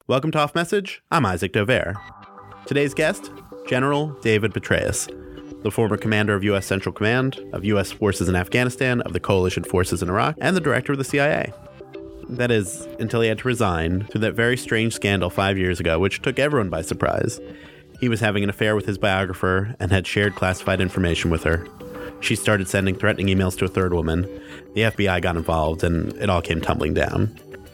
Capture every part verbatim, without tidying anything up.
Welcome to Off Message. I'm Isaac Dovere. Today's guest, General David Petraeus, the former commander of U S Central Command, of U S forces in Afghanistan, of the coalition forces in Iraq, and the director of the C I A. That is, until he had to resign through that very strange scandal five years ago, which took everyone by surprise. He was having an affair with his biographer and had shared classified information with her. She started sending threatening emails to a third woman. The F B I got involved, and it all came tumbling down.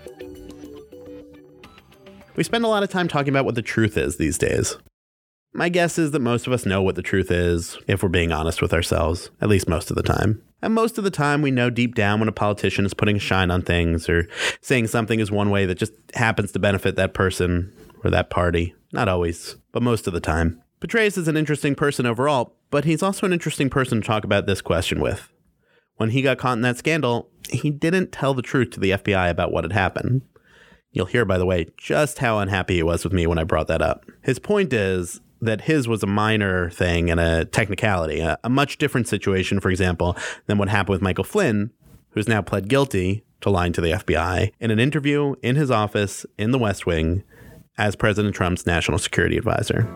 We spend a lot of time talking about what the truth is these days. My guess is that most of us know what the truth is, if we're being honest with ourselves, at least most of the time. And most of the time, we know deep down when a politician is putting a shine on things or saying something is one way that just happens to benefit that person or that party. Not always, but most of the time. Petraeus is an interesting person overall, but he's also an interesting person to talk about this question with. When he got caught in that scandal, he didn't tell the truth to the F B I about what had happened. You'll hear, by the way, just how unhappy he was with me when I brought that up. His point is that his was a minor thing and a technicality, a, a much different situation, for example, than what happened with Michael Flynn, who's now pled guilty to lying to the F B I in an interview in his office in the West Wing as President Trump's national security advisor.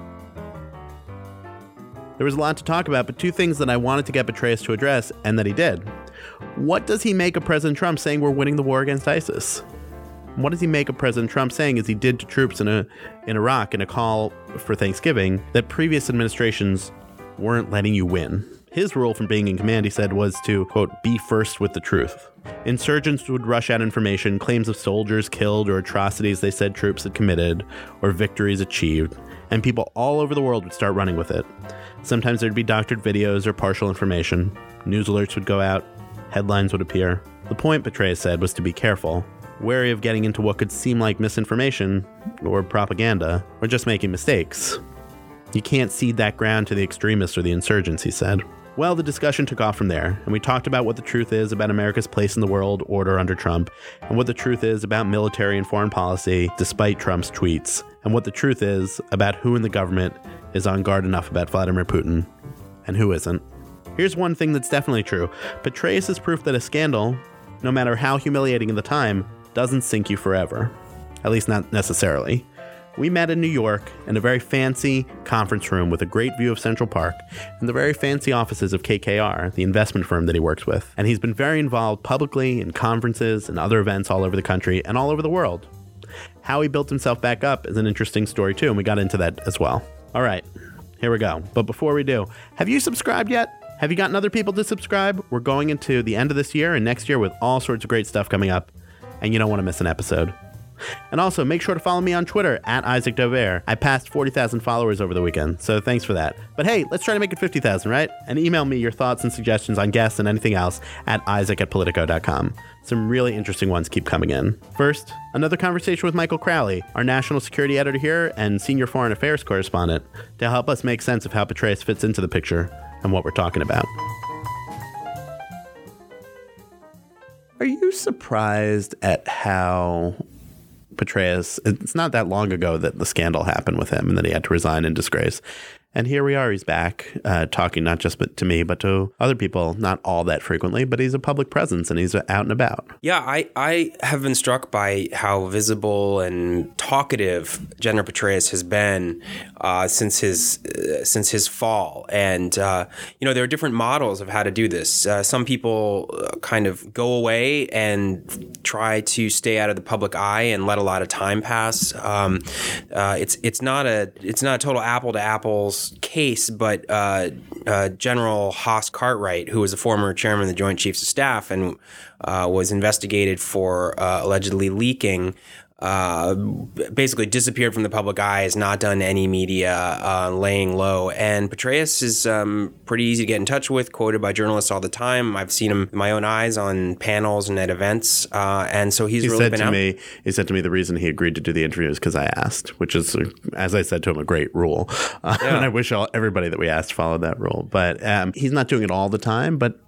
There was a lot to talk about, but two things that I wanted to get Petraeus to address, and that he did. What does he make of President Trump saying we're winning the war against ISIS? What does he make of President Trump saying, as he did to troops in a, in Iraq in a call for Thanksgiving, that previous administrations weren't letting you win? His rule from being in command, he said, was to, quote, be first with the truth. Insurgents would rush out information, claims of soldiers killed or atrocities they said troops had committed or victories achieved, and people all over the world would start running with it. Sometimes there'd be doctored videos or partial information. News alerts would go out. Headlines would appear. The point, Petraeus said, was to be careful, wary of getting into what could seem like misinformation or propaganda or just making mistakes. You can't cede that ground to the extremists or the insurgents, he said. Well, the discussion took off from there, and we talked about what the truth is about America's place in the world order under Trump, and what the truth is about military and foreign policy despite Trump's tweets, and what the truth is about who in the government is on guard enough about Vladimir Putin, and who isn't. Here's one thing that's definitely true. Petraeus is proof that a scandal, no matter how humiliating at the time, doesn't sink you forever. At least not necessarily. We met in New York in a very fancy conference room with a great view of Central Park and the very fancy offices of K K R, the investment firm that he works with. And he's been very involved publicly in conferences and other events all over the country and all over the world. How he built himself back up is an interesting story too, and we got into that as well. All right, here we go. But before we do, have you subscribed yet? Have you gotten other people to subscribe? We're going into the end of this year and next year with all sorts of great stuff coming up, and you don't want to miss an episode. And also, make sure to follow me on Twitter, at Isaac Dovere. I passed forty thousand followers over the weekend, so thanks for that. But hey, let's try to make it fifty thousand, right? And email me your thoughts and suggestions on guests and anything else at isaac at politico dot com. Some really interesting ones keep coming in. First, another conversation with Michael Crowley, our national security editor here and senior foreign affairs correspondent, to help us make sense of how Petraeus fits into the picture and what we're talking about. Are you surprised at how Petraeus, it's not that long ago that the scandal happened with him and that he had to resign in disgrace. And here we are, he's back uh, talking not just to me, but to other people, not all that frequently, but he's a public presence and he's out and about. Yeah, I, I have been struck by how visible and talkative General Petraeus has been uh, since his uh, since his fall. And, uh, you know, there are different models of how to do this. Uh, some people uh, kind of go away and try to stay out of the public eye and let a lot of time pass. Um, uh, it's it's not a it's not a total apple to apples case, but uh, uh, General Haas Cartwright, who was a former chairman of the Joint Chiefs of Staff and uh, was investigated for uh, allegedly leaking, uh, basically disappeared from the public eye, has not done any media, uh, laying low. And Petraeus is um, pretty easy to get in touch with, quoted by journalists all the time. I've seen him with my own eyes on panels and at events. Uh, and so he's he really said been to out. Me, he said to me the reason he agreed to do the interview is because I asked, which is, as I said to him, a great rule. Uh, yeah. And I wish all, everybody that we asked followed that rule. But um, he's not doing it all the time. But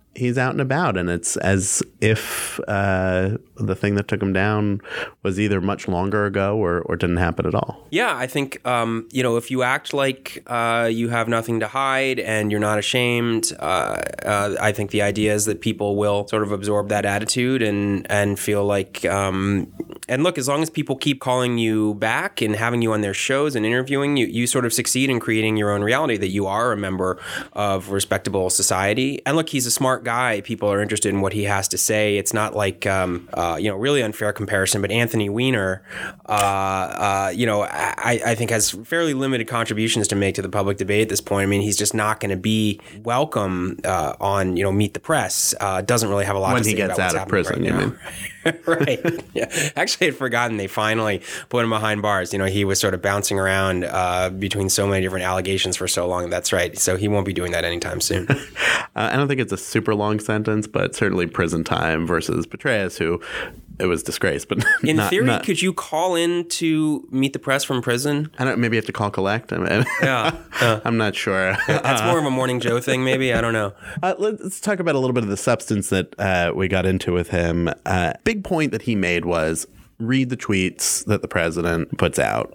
he's out and about, and it's as if uh, the thing that took him down was either much longer ago or, or didn't happen at all. Yeah, I think, um, you know, if you act like uh, you have nothing to hide and you're not ashamed, uh, uh, I think the idea is that people will sort of absorb that attitude and, and feel like, um, and look, as long as people keep calling you back and having you on their shows and interviewing you, you sort of succeed in creating your own reality that you are a member of respectable society. And look, he's a smart guy. People are interested in what he has to say. It's not like, um, uh, you know, really unfair comparison, but Anthony Weiner, uh, uh, you know, I, I think has fairly limited contributions to make to the public debate at this point. I mean, he's just not going to be welcome uh, on, you know, Meet the Press. Uh, doesn't really have a lot when to say he gets about out of prison, right you now. mean? Right. Yeah. Actually, I'd forgotten they finally put him behind bars. You know, he was sort of bouncing around uh, between so many different allegations for so long. That's right. So he won't be doing that anytime soon. uh, I don't think it's a super long sentence, but certainly prison time versus Petraeus, who it was disgrace. But in not, theory, not, could you call in to Meet the Press from prison? I don't. Maybe you have to call collect. I mean, yeah, uh, I'm not sure. That's more of a Morning Joe thing, maybe. I don't know. Uh, let's talk about a little bit of the substance that uh, we got into with him. Uh, big point that he made was read the tweets that the president puts out,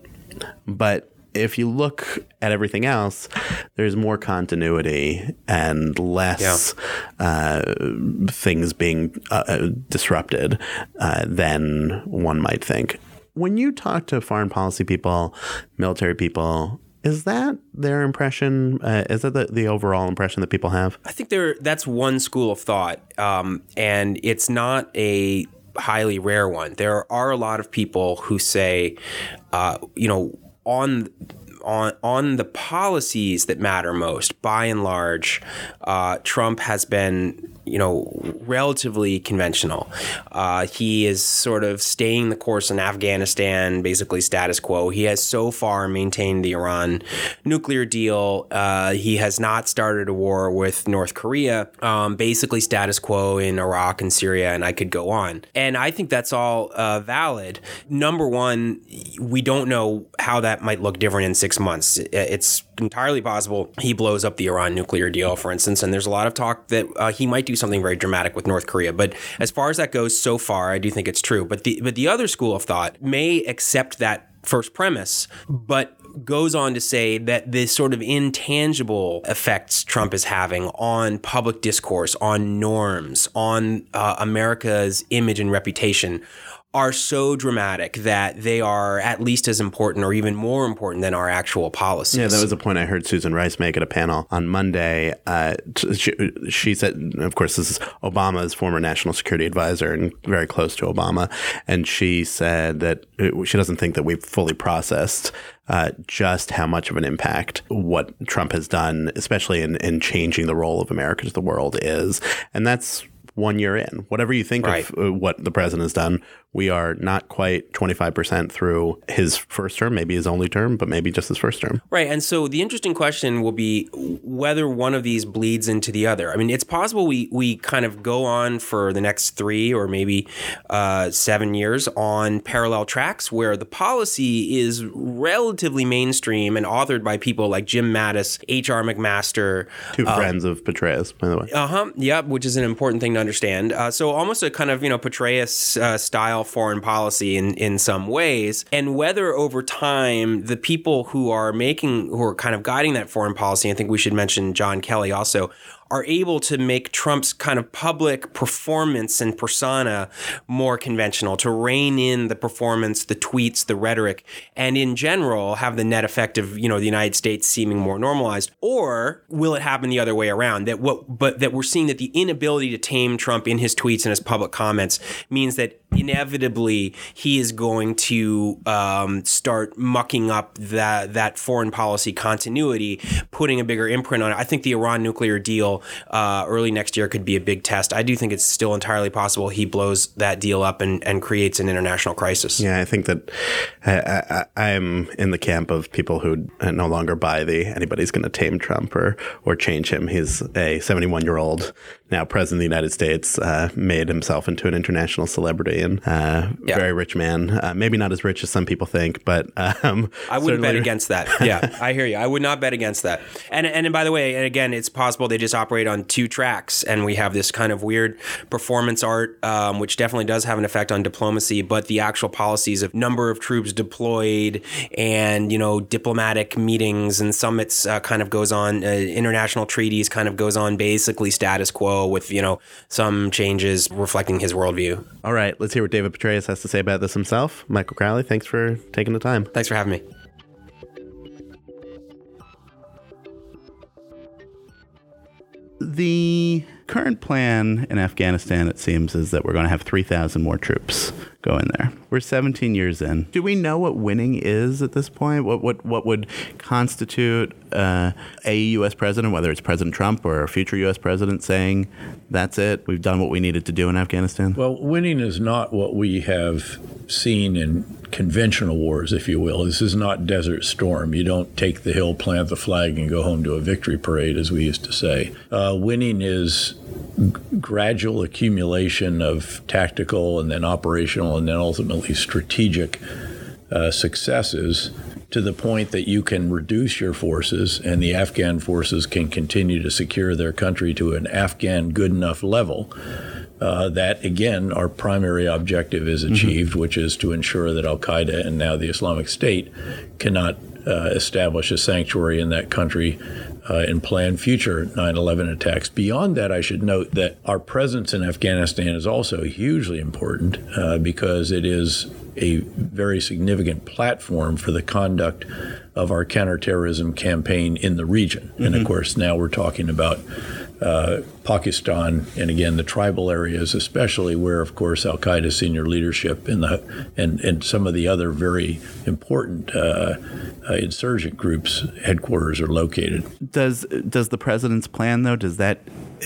but if you look at everything else, there's more continuity and less yeah. uh, things being uh, disrupted uh, than one might think. When you talk to foreign policy people, military people, is that their impression? Uh, is that the, the overall impression that people have? I think there. That's one school of thought, um, and it's not a highly rare one. There are a lot of people who say, uh, you know, on on on the policies that matter most, by and large, uh, Trump has been, you know, relatively conventional. Uh, he is sort of staying the course in Afghanistan, basically status quo. He has so far maintained the Iran nuclear deal. Uh, he has not started a war with North Korea, um, basically status quo in Iraq and Syria, and I could go on. And I think that's all uh, valid. Number one, we don't know how that might look different in six months. It's entirely possible he blows up the Iran nuclear deal, for instance, and there's a lot of talk that uh, he might do something very dramatic with North Korea. But as far as that goes, so far, I do think it's true. But the but the other school of thought may accept that first premise, but goes on to say that the sort of intangible effects Trump is having on public discourse, on norms, on uh, America's image and reputation are so dramatic that they are at least as important or even more important than our actual policies. Yeah, that was a point I heard Susan Rice make at a panel on Monday. Uh, she, she said, of course, this is Obama's former national security advisor and very close to Obama. And she said that she doesn't think that we've fully processed Uh, just how much of an impact what Trump has done, especially in, in changing the role of America to the world, is. And that's one year in. Whatever you think right. of uh, what the president has done, we are not quite twenty-five percent through his first term, maybe his only term, but maybe just his first term. Right. And so the interesting question will be whether one of these bleeds into the other. I mean, it's possible we, we kind of go on for the next three or maybe uh, seven years on parallel tracks where the policy is relatively mainstream and authored by people like Jim Mattis, H R McMaster. Two uh, friends of Petraeus, by the way. Uh-huh. Yeah, which is an important thing to understand. Uh, so almost a kind of, you know, Petraeus uh, style foreign policy in, in some ways. And whether over time the people who are making, who are kind of guiding that foreign policy, I think we should mention John Kelly also, are able to make Trump's kind of public performance and persona more conventional, to rein in the performance, the tweets, the rhetoric, and in general have the net effect of, you know, the United States seeming more normalized? Or will it happen the other way around? That what, but that we're seeing that the inability to tame Trump in his tweets and his public comments means that inevitably he is going to um, start mucking up that that foreign policy continuity, putting a bigger imprint on it. I think the Iran nuclear deal uh, early next year could be a big test. I do think it's still entirely possible he blows that deal up and, and creates an international crisis. Yeah, I think that I, I, I'm in the camp of people who no longer buy the anybody's going to tame Trump or or change him. He's a seventy-one-year-old now president of the United States, uh, made himself into an international celebrity and uh, yeah. very rich man. Uh, maybe not as rich as some people think, but um, I wouldn't bet against that. Yeah, I hear you. I would not bet against that. And and by the way, and again, it's possible they just operate on two tracks, and we have this kind of weird performance art, um, which definitely does have an effect on diplomacy. But the actual policies of number of troops deployed, and you know, diplomatic meetings and summits uh, kind of goes on. Uh, international treaties kind of goes on, basically status quo, with, you know, some changes reflecting his worldview. All right, let's hear what David Petraeus has to say about this himself. Michael Crowley, thanks for taking the time. Thanks for having me. The current plan in Afghanistan, it seems, is that we're going to have three thousand more troops go in there. We're seventeen years in. Do we know what winning is at this point? What what what would constitute uh, a U S president, whether it's President Trump or a future U S president, saying, that's it, we've done what we needed to do in Afghanistan? Well, winning is not what we have seen in conventional wars, if you will. This is not Desert Storm. You don't take the hill, plant the flag, and go home to a victory parade, as we used to say. Uh, winning is g- gradual accumulation of tactical and then operational and then ultimately strategic uh, successes to the point that you can reduce your forces and the Afghan forces can continue to secure their country to an Afghan good enough level Uh, that, again, our primary objective is achieved, mm-hmm. which is to ensure that al-Qaeda and now the Islamic State cannot uh, establish a sanctuary in that country uh, and plan future nine eleven attacks. Beyond that, I should note that our presence in Afghanistan is also hugely important uh, because it is a very significant platform for the conduct of our counterterrorism campaign in the region. Mm-hmm. And, of course, now we're talking about Uh, Pakistan, and again, the tribal areas, especially where, of course, al-Qaeda senior leadership and, the, and, and some of the other very important uh, uh, insurgent groups' headquarters are located. Does does the president's plan, though, does that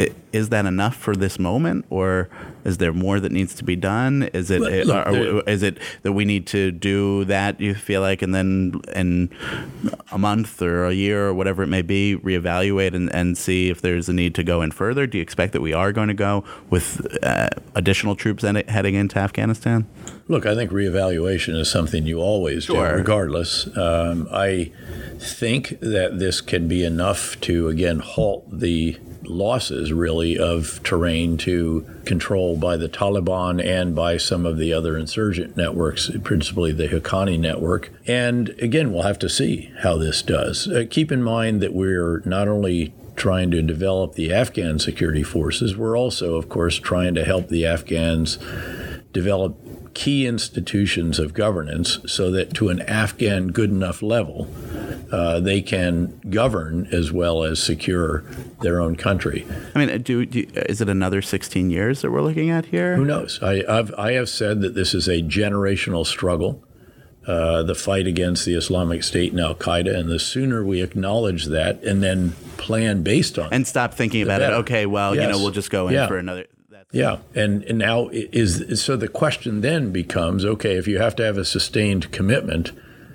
is that enough for this moment, or is there more that needs to be done? Is it Look, are, are, is it that we need to do that, you feel like, and then in a month or a year or whatever it may be, reevaluate and, and see if there's a need to go in further? Do you expect that we are going to go with uh, additional troops heading into Afghanistan? Look, I think reevaluation is something you always sure. do, regardless. Um, I think that this can be enough to, again, halt the losses, really, of terrain to control by the Taliban and by some of the other insurgent networks, principally the Haqqani network. And again, we'll have to see how this does. Uh, keep in mind that we're not only trying to develop the Afghan security forces, we're also, of course, trying to help the Afghans develop key institutions of governance so that to an Afghan good enough level, uh, they can govern as well as secure their own country. I mean, do, do is it another sixteen years that we're looking at here? Who knows? I, I've, I have said that this is a generational struggle, uh, the fight against the Islamic State and al-Qaeda, and the sooner we acknowledge that and then plan based on it. And stop thinking about better. it, okay, well, yes. you know, we'll just go in yeah. for another... Yeah, and, and now is so the question then becomes, okay, if you have to have a sustained commitment,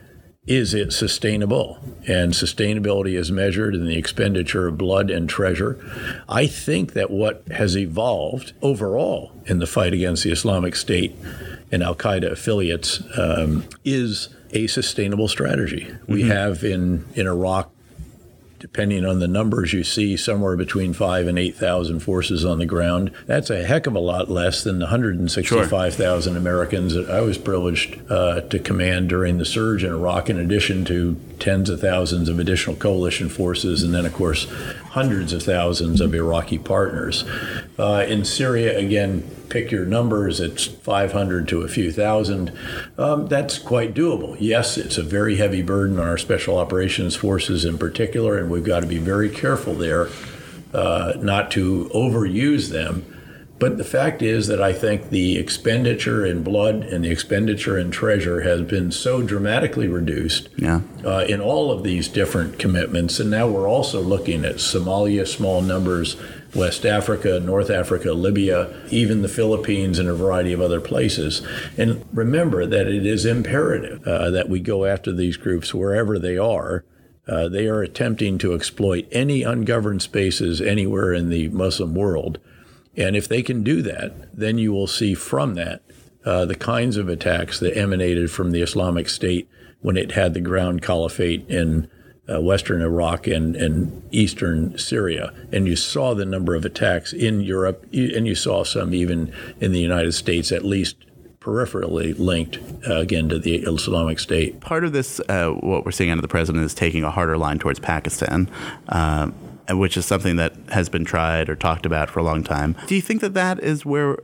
is it sustainable? And sustainability is measured in the expenditure of blood and treasure. I think that what has evolved overall in the fight against the Islamic State and al-Qaeda affiliates um, is a sustainable strategy. Mm-hmm. We have in, in Iraq, depending on the numbers you see, somewhere between five and eight thousand forces on the ground. That's a heck of a lot less than the one hundred sixty-five thousand sure. Americans that I was privileged uh, to command during the surge in Iraq, in addition to tens of thousands of additional coalition forces, and then, of course, hundreds of thousands of Iraqi partners. Uh, in Syria, again, pick your numbers, it's five hundred to a few thousand. Um, that's quite doable. Yes, it's a very heavy burden on our special operations forces in particular, and we've got to be very careful there uh, not to overuse them. But the fact is that I think the expenditure in blood and the expenditure in treasure has been so dramatically reduced yeah. uh, in all of these different commitments. And now we're also looking at Somalia, small numbers, West Africa, North Africa, Libya, even the Philippines, and a variety of other places. And remember that it is imperative uh, that we go after these groups wherever they are. Uh, they are attempting to exploit any ungoverned spaces anywhere in the Muslim world And if they can do that, then you will see from that uh, the kinds of attacks that emanated from the Islamic State when it had the ground caliphate in uh, western Iraq and, and eastern Syria. And you saw the number of attacks in Europe, and you saw some even in the United States, at least peripherally linked, uh, again, to the Islamic State. Part of this, uh, what we're seeing out of the president, is taking a harder line towards Pakistan, uh, which is something that has been tried or talked about for a long time. Do you think that that is where,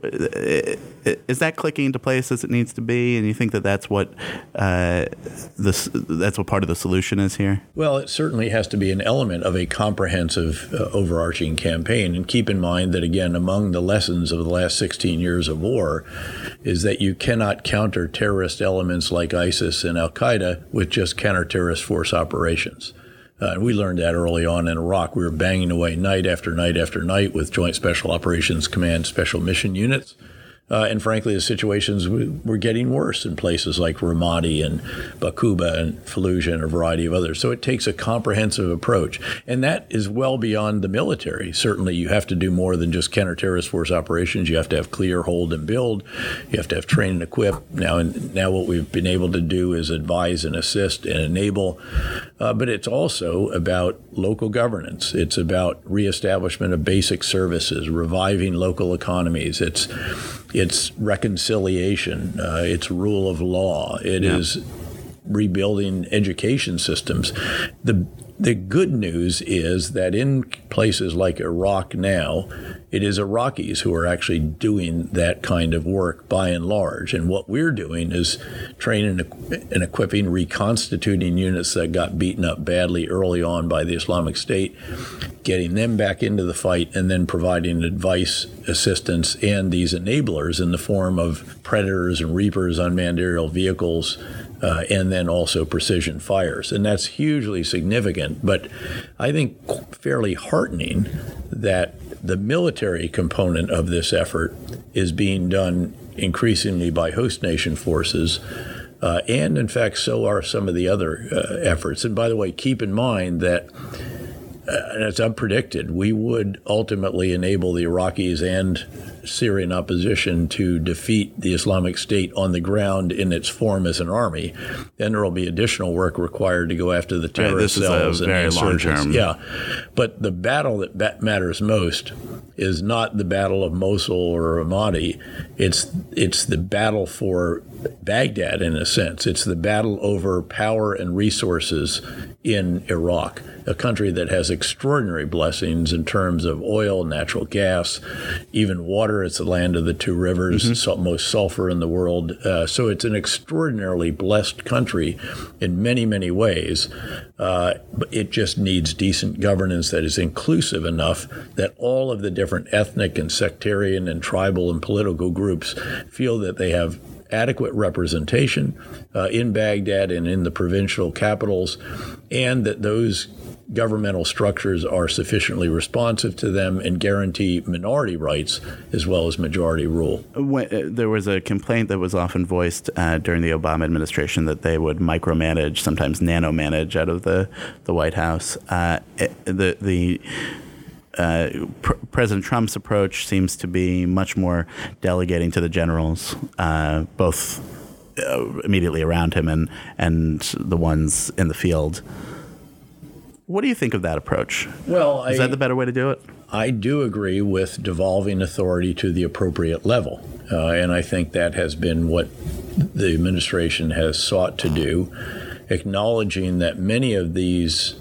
is that clicking into place as it needs to be? And you think that that's what, uh, this, that's what part of the solution is here? Well, it certainly has to be an element of a comprehensive, uh, overarching campaign. And keep in mind that, again, among the lessons of the last sixteen years of war is that you cannot counter terrorist elements like ISIS and al-Qaeda with just counter-terrorist force operations. Uh, we learned that early on in Iraq. We were banging away night after night after night with Joint Special Operations Command Special Mission Units. Uh, and frankly, the situations were getting worse in places like Ramadi and Baquba and Fallujah and a variety of others. So it takes a comprehensive approach. And that is well beyond the military. Certainly, you have to do more than just counter-terrorist force operations. You have to have clear, hold, and build. You have to have train and equip. Now, and now what we've been able to do is advise and assist and enable. Uh, but it's also about local governance. It's about reestablishment of basic services, reviving local economies. It's It's reconciliation. Uh, it's rule of law. It yeah. is rebuilding education systems. The the good news is that in places like Iraq now, it is Iraqis who are actually doing that kind of work by and large. And what we're doing is training and equipping, reconstituting units that got beaten up badly early on by the Islamic State, getting them back into the fight, and then providing advice, assistance, and these enablers in the form of Predators and Reapers, unmanned aerial vehicles, uh, and then also precision fires. And that's hugely significant, but I think fairly heartening that the military component of this effort is being done increasingly by host nation forces. Uh, and in fact, so are some of the other uh, efforts. And by the way, keep in mind that Uh, as I've predicted, we would ultimately enable the Iraqis and Syrian opposition to defeat the Islamic State on the ground in its form as an army. Then there will be additional work required to go after the terrorist right, cells and the insurgents. Long term. Yeah, but the battle that ba- matters most is not the Battle of Mosul or Ramadi. It's it's the battle for Baghdad, in a sense. It's the battle over power and resources in Iraq, a country that has extraordinary blessings in terms of oil, natural gas, even water. It's the land of the two rivers, mm-hmm. so, most sulfur in the world. Uh, so it's an extraordinarily blessed country in many, many ways. Uh, but it just needs decent governance that is inclusive enough that all of the different ethnic and sectarian and tribal and political groups feel that they have adequate representation uh, in Baghdad and in the provincial capitals, and that those governmental structures are sufficiently responsive to them and guarantee minority rights as well as majority rule. When, uh, there was a complaint that was often voiced uh, during the Obama administration that they would micromanage, sometimes nanomanage out of the, the White House. Uh, the the Uh, Pr- President Trump's approach seems to be much more delegating to the generals, uh, both uh, immediately around him and, and the ones in the field. What do you think of that approach? Well, Is I, that the better way to do it? I do agree with devolving authority to the appropriate level. Uh, and I think that has been what the administration has sought to do, acknowledging that many of these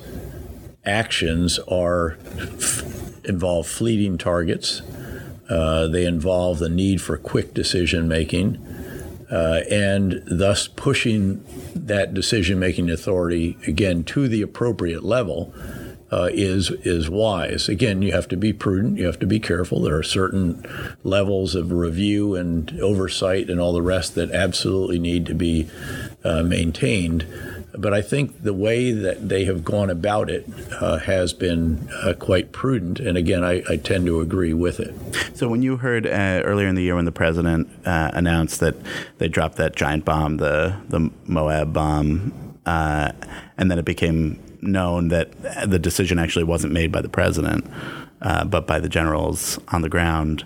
actions are involve fleeting targets. Uh, they involve the need for quick decision making, uh, and thus pushing that decision making authority again to the appropriate level uh, is is wise. Again, you have to be prudent. You have to be careful. There are certain levels of review and oversight and all the rest that absolutely need to be uh, maintained. But I think the way that they have gone about it uh, has been uh, quite prudent. And again, I, I tend to agree with it. So when you heard uh, earlier in the year when the president uh, announced that they dropped that giant bomb, the, the Moab bomb, uh, and then it became known that the decision actually wasn't made by the president, uh, but by the generals on the ground.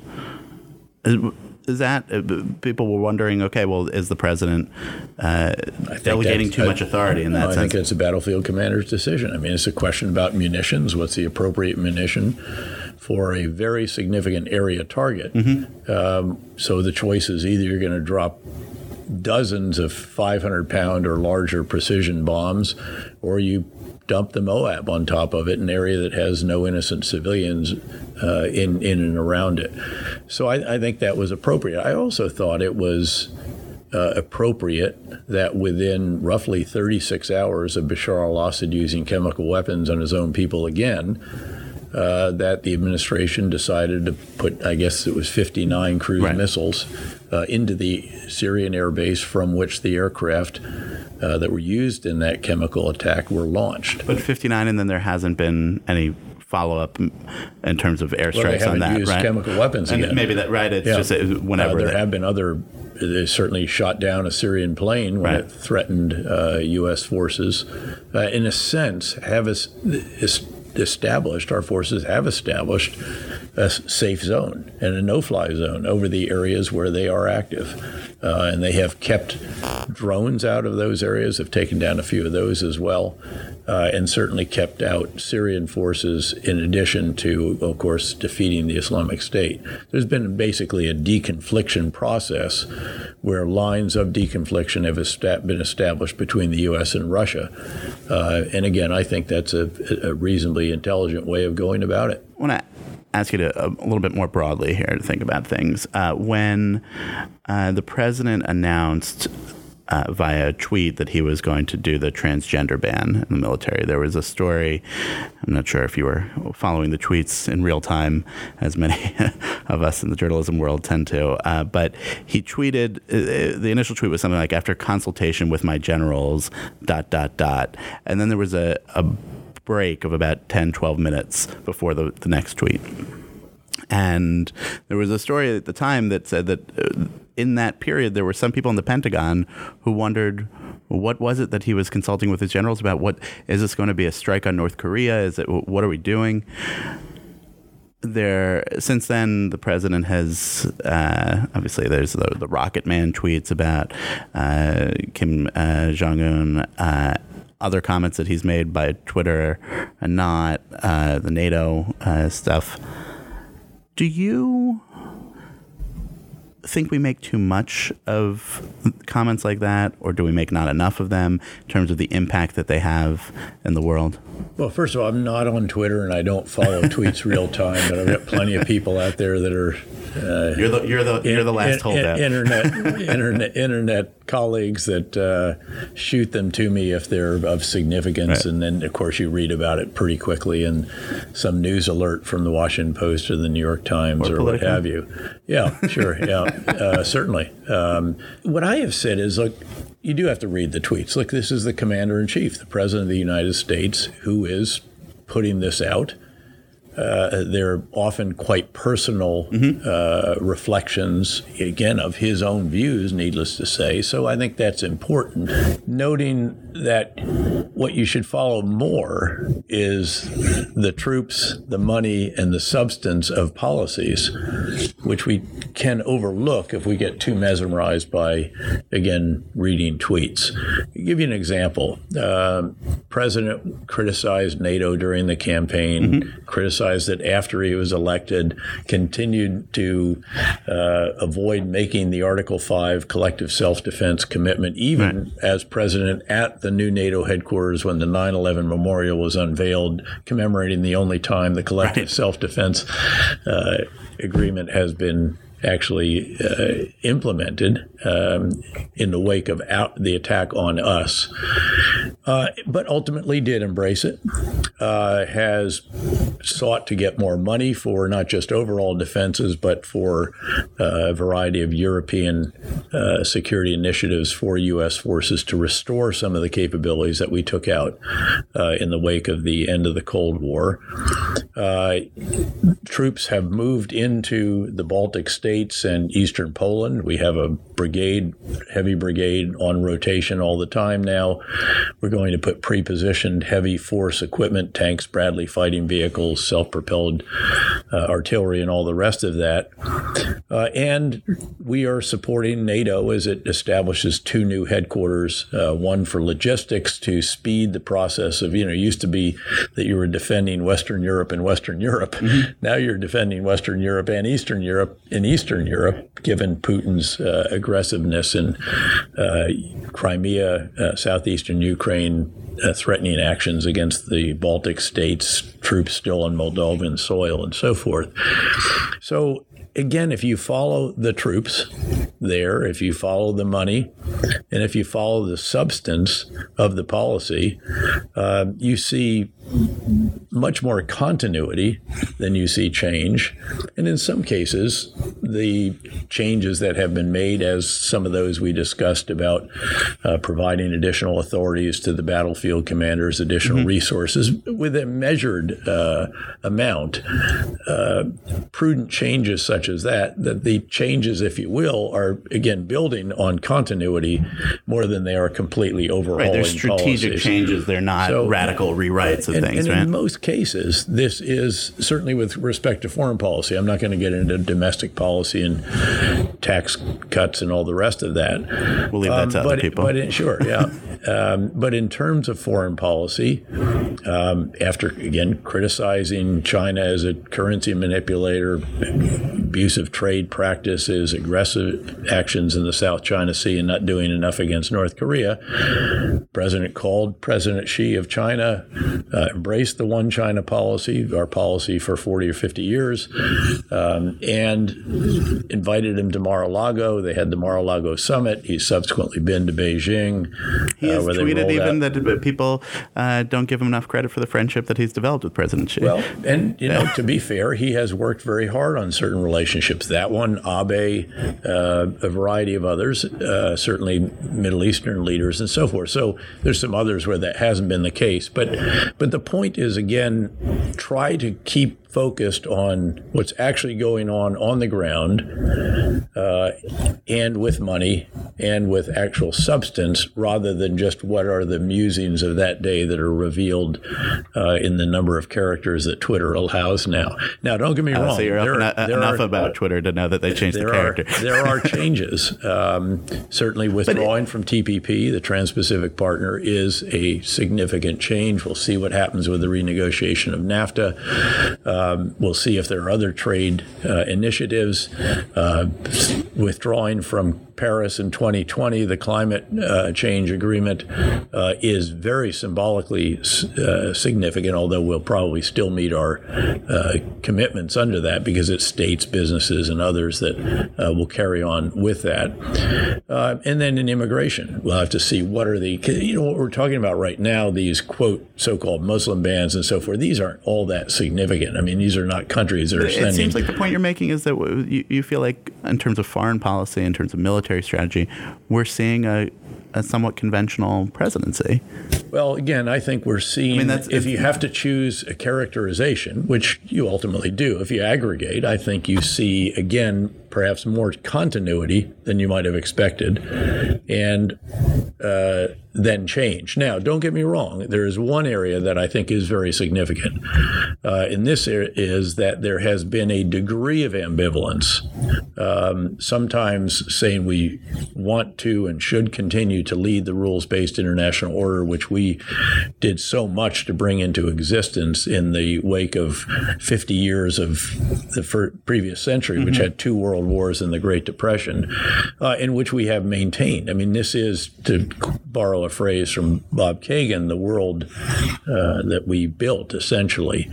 Is, is that uh, people were wondering? Okay, well, is the president uh, delegating too much authority in that no, I sense? think it's a battlefield commander's decision. I mean, it's a question about munitions. What's the appropriate munition for a very significant area target? Mm-hmm. Um, so the choice is either you're going to drop dozens of five hundred pound or larger precision bombs, or you dump the Moab on top of it, an area that has no innocent civilians uh, in in and around it. So I, I think that was appropriate. I also thought it was uh, appropriate that within roughly thirty-six hours of Bashar al-Assad using chemical weapons on his own people again, uh, that the administration decided to put, I guess it was fifty-nine cruise right. missiles uh, into the Syrian air base from which the aircraft Uh, that were used in that chemical attack were launched. But fifty-nine, and then there hasn't been any follow-up in terms of airstrikes well, on that, used right? chemical weapons and again. Maybe that, right? It's yeah. just whenever. Uh, there they, have been other. They certainly shot down a Syrian plane when right. it threatened uh, U S forces. Uh, in a sense, have es- es- established, our forces have established a safe zone and a no-fly zone over the areas where they are active. Uh, and they have kept drones out of those areas, have taken down a few of those as well, uh, and certainly kept out Syrian forces in addition to, of course, defeating the Islamic State. There's been basically a deconfliction process where lines of deconfliction have esta- been established between the U S and Russia. Uh, and again, I think that's a, a reasonably intelligent way of going about it. I want to ask you to a, a little bit more broadly here to think about things. Uh, when uh, the president announced uh, via tweet that he was going to do the transgender ban in the military, there was a story. I'm not sure if you were following the tweets in real time, as many of us in the journalism world tend to. Uh, but he tweeted, uh, the initial tweet was something like, after consultation with my generals, dot, dot, dot. And then there was a, a break of about ten, twelve minutes before the, the next tweet. And there was a story at the time that said that uh, in that period, there were some people in the Pentagon who wondered, what was it that he was consulting with his generals about? What is this going to be a strike on North Korea? Is it, what are we doing? There, since then, the president has uh, obviously there's the, the Rocket Man tweets about uh, Kim uh, Jong-un. Uh, Other comments that he's made by Twitter and not uh, the NATO uh, stuff. Do you think we make too much of comments like that, or do we make not enough of them in terms of the impact that they have in the world? Well, first of all, I'm not on Twitter and I don't follow tweets real time, but I've got plenty of people out there that are uh, you're the you're the you're the last in, holdout. In, internet internet internet colleagues that uh, shoot them to me if they're of significance, right. And then of course you read about it pretty quickly in some news alert from the Washington Post or the New York Times or, or what have you. Yeah, sure, yeah, uh, certainly. Um, what I have said is, look, you do have to read the tweets. Look, this is the commander-in-chief, the president of the United States, who is putting this out. Uh, they're often quite personal mm-hmm. uh, reflections, again, of his own views, needless to say. So I think that's important. Noting that what you should follow more is the troops, the money, and the substance of policies, which we can overlook if we get too mesmerized by, again, reading tweets. I'll give you an example. Uh, President criticized NATO during the campaign, mm-hmm. criticized that after he was elected, continued to uh, avoid making the Article five collective self-defense commitment, even right. as president at the new NATO headquarters when the nine eleven memorial was unveiled, commemorating the only time the collective right. self-defense uh, agreement has been actually uh, implemented um, in the wake of out, the attack on us, uh, but ultimately did embrace it, uh, has sought to get more money for not just overall defenses, but for uh, a variety of European uh, security initiatives for U S forces to restore some of the capabilities that we took out uh, in the wake of the end of the Cold War. Uh, troops have moved into the Baltic states states and eastern Poland. We have a brigade, heavy brigade on rotation all the time now. We're going to put pre-positioned heavy force equipment, tanks, Bradley fighting vehicles, self-propelled uh, artillery, and all the rest of that. Uh, and we are supporting NATO as it establishes two new headquarters, uh, one for logistics to speed the process of, you know, it used to be that you were defending Western Europe and Western Europe. Mm-hmm. Now you're defending Western Europe and Eastern Europe in Eastern Europe, given Putin's uh, aggressiveness in uh, Crimea, uh, southeastern Ukraine, uh, threatening actions against the Baltic states, troops still on Moldovan soil, and so forth. So again, if you follow the troops there, if you follow the money, and if you follow the substance of the policy, uh, you see much more continuity than you see change. And in some cases, the changes that have been made, as some of those we discussed about uh, providing additional authorities to the battlefield commanders, additional mm-hmm. resources with a measured uh, amount, uh, prudent changes such as that, that the changes, if you will, are, again, building on continuity more than they are completely overhauling right, they're strategic policies. changes. They're not so, radical rewrites of and, things, and right? in most cases, this is, certainly with respect to foreign policy, I'm not going to get into domestic policy and tax cuts and all the rest of that. We'll leave that to um, other but, people. But in, sure, yeah. um, but in terms of foreign policy, um, after, again, criticizing China as a currency manipulator, abusive trade practices, aggressive actions in the South China Sea, and not doing enough against North Korea, the president called President Xi of China, uh, embraced the one China policy, our policy for forty or fifty years, um, and invited him to Mar-a-Lago. They had the Mar-a-Lago summit. He's subsequently been to Beijing. He has uh, where tweeted even out. that people uh, don't give him enough credit for the friendship that he's developed with President Xi. Well, and, you know, to be fair, he has worked very hard on certain relationships. That one, Abe, uh, a variety of others, uh, certainly Middle Eastern leaders and so forth. So there's some others where that hasn't been the case. But, but the point is, again, try to keep focused on what's actually going on on the ground, uh, and with money and with actual substance, rather than just what are the musings of that day that are revealed uh, in the number of characters that Twitter allows now. Now, don't get me uh, wrong. So you're there up are, en- enough are, about uh, Twitter to know that they changed the character. Are, there are changes. Um, certainly withdrawing it, from T P P, the Trans-Pacific Partner, is a significant change. We'll see what happens with the renegotiation of NAFTA. Um, we'll see if there are other trade uh, initiatives. Uh, withdrawing from Paris in twenty twenty, the climate uh, change agreement uh, is very symbolically uh, significant, although we'll probably still meet our uh, commitments under that because it's states, businesses, and others that uh, will carry on with that. Uh, and then in immigration, we'll have to see what are the, you know, what we're talking about right now, these, quote, so-called Muslim bans and so forth, these aren't all that significant. I mean, these are not countries that are it sending. It seems like the point you're making is that you, you feel like in terms of foreign policy, in terms of military strategy, we're seeing a, a somewhat conventional presidency. Well, again, I think we're seeing, I mean, that's, if you have to choose a characterization, which you ultimately do, if you aggregate, I think you see, again, perhaps more continuity than you might have expected, and uh, then change. Now, don't get me wrong. There is one area that I think is very significant. Uh, in this area is that there has been a degree of ambivalence, um, sometimes saying we want to and should continue to lead the rules-based international order, which we did so much to bring into existence in the wake of fifty years of the fir- previous century, mm-hmm. which had two world wars and the Great Depression, uh, in which we have maintained. I mean, this is, to borrow a phrase from Bob Kagan, the world uh, that we built, essentially.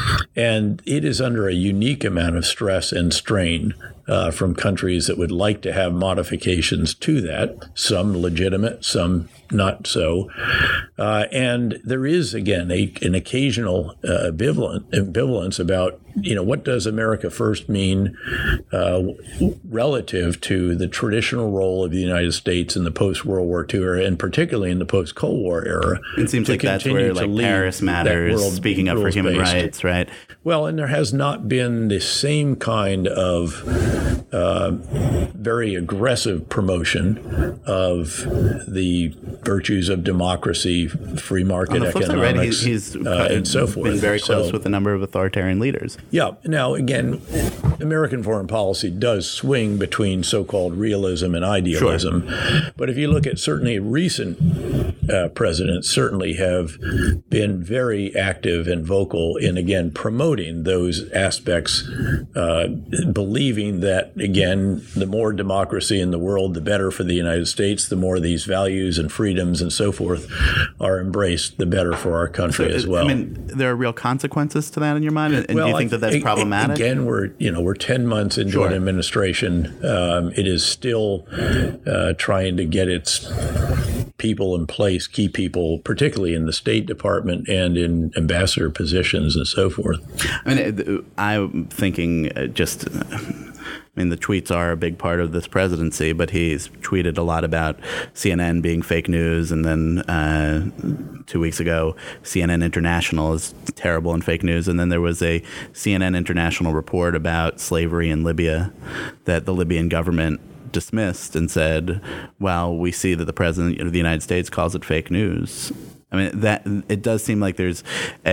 And it is under a unique amount of stress and strain uh, from countries that would like to have modifications to that, some legitimate, some not so. Uh, and there is, again, a, an occasional uh, ambivalent, ambivalence about, you know, what does America first mean uh, relative to the traditional role of the United States in the post-World War Two era, and particularly in the post-Cold War era. It seems like that's where, like, Paris matters, speaking up for human rights, right? Well, and there has not been the same kind of uh, very aggressive promotion of the virtues of democracy, free market On the flip side, right, economics, he- he's uh, and so forth. been very close So- with a number of authoritarian leaders. Yeah. Now, again, American foreign policy does swing between so-called realism and idealism. But if you look at certainly recent uh, presidents, certainly have been very active and vocal in, again, promoting those aspects, uh, believing that, again, the more democracy in the world, the better for the United States, the more these values and freedoms and so forth are embraced, the better for our country as well. I mean, there are real consequences to that in your mind, and, and Well, do you think I- that that's a- problematic? Again, we're you know we're ten months into Sure. an administration. Um, it is still uh, trying to get its people in place, key people, particularly in the State Department and in ambassador positions and so forth. I mean, it- I'm thinking uh, just. uh, I mean, the tweets are a big part of this presidency, but he's tweeted a lot about C N N being fake news. And then uh, two weeks ago, C N N International is terrible and fake news. And then there was a C N N International report about slavery in Libya that the Libyan government dismissed and said, well, we see that the president of the United States calls it fake news. I mean, that it does seem like there's,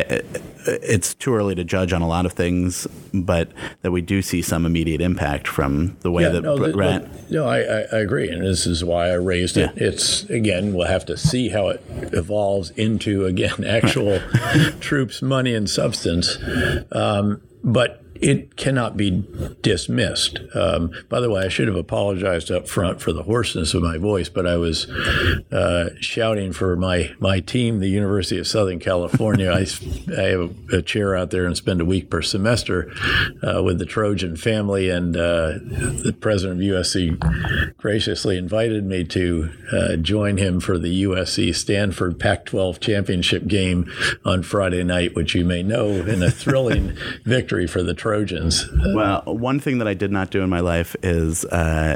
it's too early to judge on a lot of things, but that we do see some immediate impact from the way Yeah, that no, the- right, the- no, I, I I agree, and this is why I raised it. Yeah. It's again, we'll have to see how it evolves into again actual troops, money, and substance, um, but. It cannot be dismissed. Um, by the way, I should have apologized up front for the hoarseness of my voice, but I was uh, shouting for my, my team, the University of Southern California. I, I have a, a chair out there and spend a week per semester uh, with the Trojan family, and uh, the president of U S C graciously invited me to uh, join him for the U S C Stanford Pac twelve championship game on Friday night, which you may know in a thrilling victory for the Trojans. Trojans. Well, one thing that I did not do in my life is uh,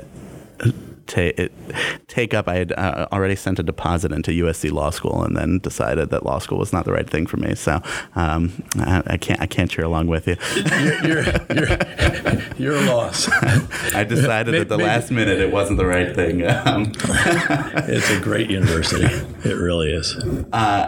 ta- take up. I had uh, already sent a deposit into U S C Law School, and then decided that law school was not the right thing for me. So um, I, I can't. I can't cheer along with you. You're, you're, you're, you're a loss. I decided at the Maybe- last minute it wasn't the right thing. Um, It's a great university. It really is. I,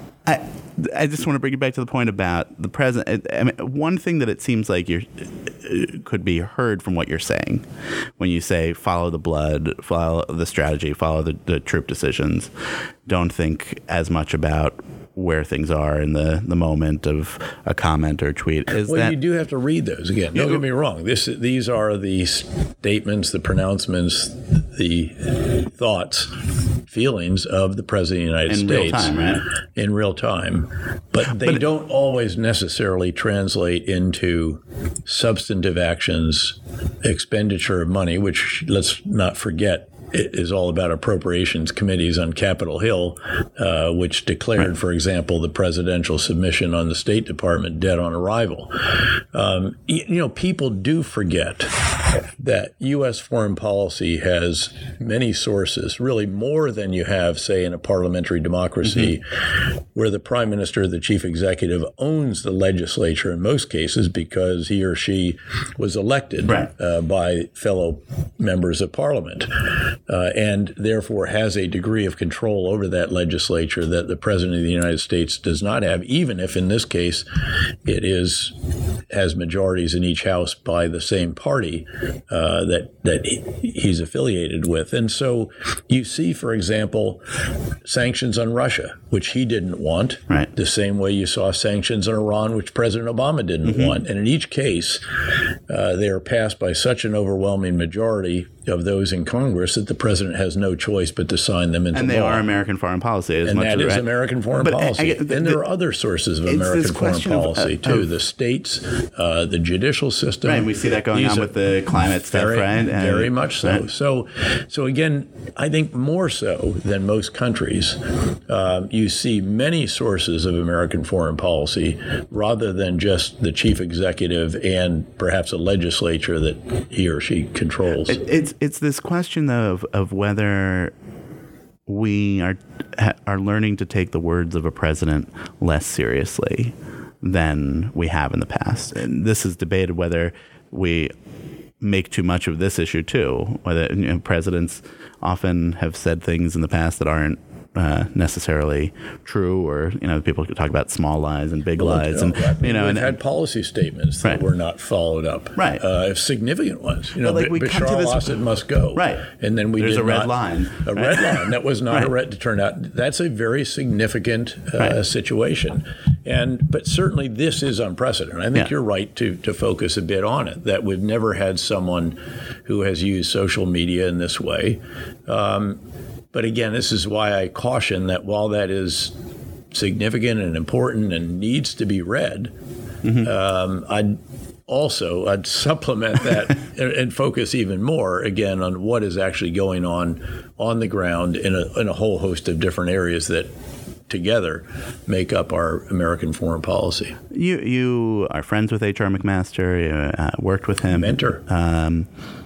I just want to bring you back to the point about the president. I mean, one thing that it seems like you could be heard from what you're saying when you say follow the blood, follow the strategy, follow the, the troop decisions. Don't think as much about where things are in the, the moment of a comment or tweet. Is Well, that you do have to read those again. Don't get me wrong. This, these are the statements, the pronouncements, the thoughts, feelings of the president of the United In real States time, right? in real time, but they don't always necessarily translate into substantive actions, expenditure of money, which let's not forget it is all about appropriations committees on Capitol Hill, uh, which declared, right. for example, the presidential submission on the State Department dead on arrival. Um, you, you know, people do forget that U S foreign policy has many sources, really more than you have, say, in a parliamentary democracy, mm-hmm. where the prime minister, the chief executive, owns the legislature in most cases because he or she was elected right. uh, by fellow members of parliament. Uh, and therefore has a degree of control over that legislature that the president of the United States does not have, even if in this case it is has majorities in each house by the same party uh, that that he's affiliated with. And so you see, for example, sanctions on Russia, which he didn't want, right. the same way you saw sanctions on Iran, which President Obama didn't mm-hmm. want. And in each case, uh, they are passed by such an overwhelming majority of those in Congress that the president has no choice but to sign them into law. And they are American foreign policy. As and much that as, is right? American foreign but policy. I, I, the, and there the, are other sources of American foreign policy, of, too. Of, the states, uh, the judicial system. Right, we see that going on with the climate stuff, very, right? And, very much so. Right. So, so again, I think more so than most countries, um, you see many sources of American foreign policy rather than just the chief executive and perhaps a legislature that he or she controls. It, it's it's this question though of, of whether we are are learning to take the words of a president less seriously than we have in the past. And this is debated whether we make too much of this issue too. Whether you know, presidents often have said things in the past that aren't uh, necessarily true, or you know, people talk about small lies and big Well, lies, you know, and I mean, you know, we've and, had policy statements that Right. were not followed up, Right. Uh, significant ones. You know, But, like, we B- come Bashar to this- al-Assad must go, Right. And then we There's did a red not- line, a right? red line that was not a Right. red to turn out. That's a very significant uh, Right. situation, and but certainly this is unprecedented. I think Yeah. you're right to to focus a bit on it. That we've never had someone who has used social media in this way. Um, But again, this is why I caution that while that is significant and important and needs to be read, mm-hmm. um, I'd also I'd supplement that and, and focus even more again on what is actually going on on the ground in a in a whole host of different areas that together make up our American foreign policy. You you are friends with H R McMaster. You uh, worked with him. Mentor. Um,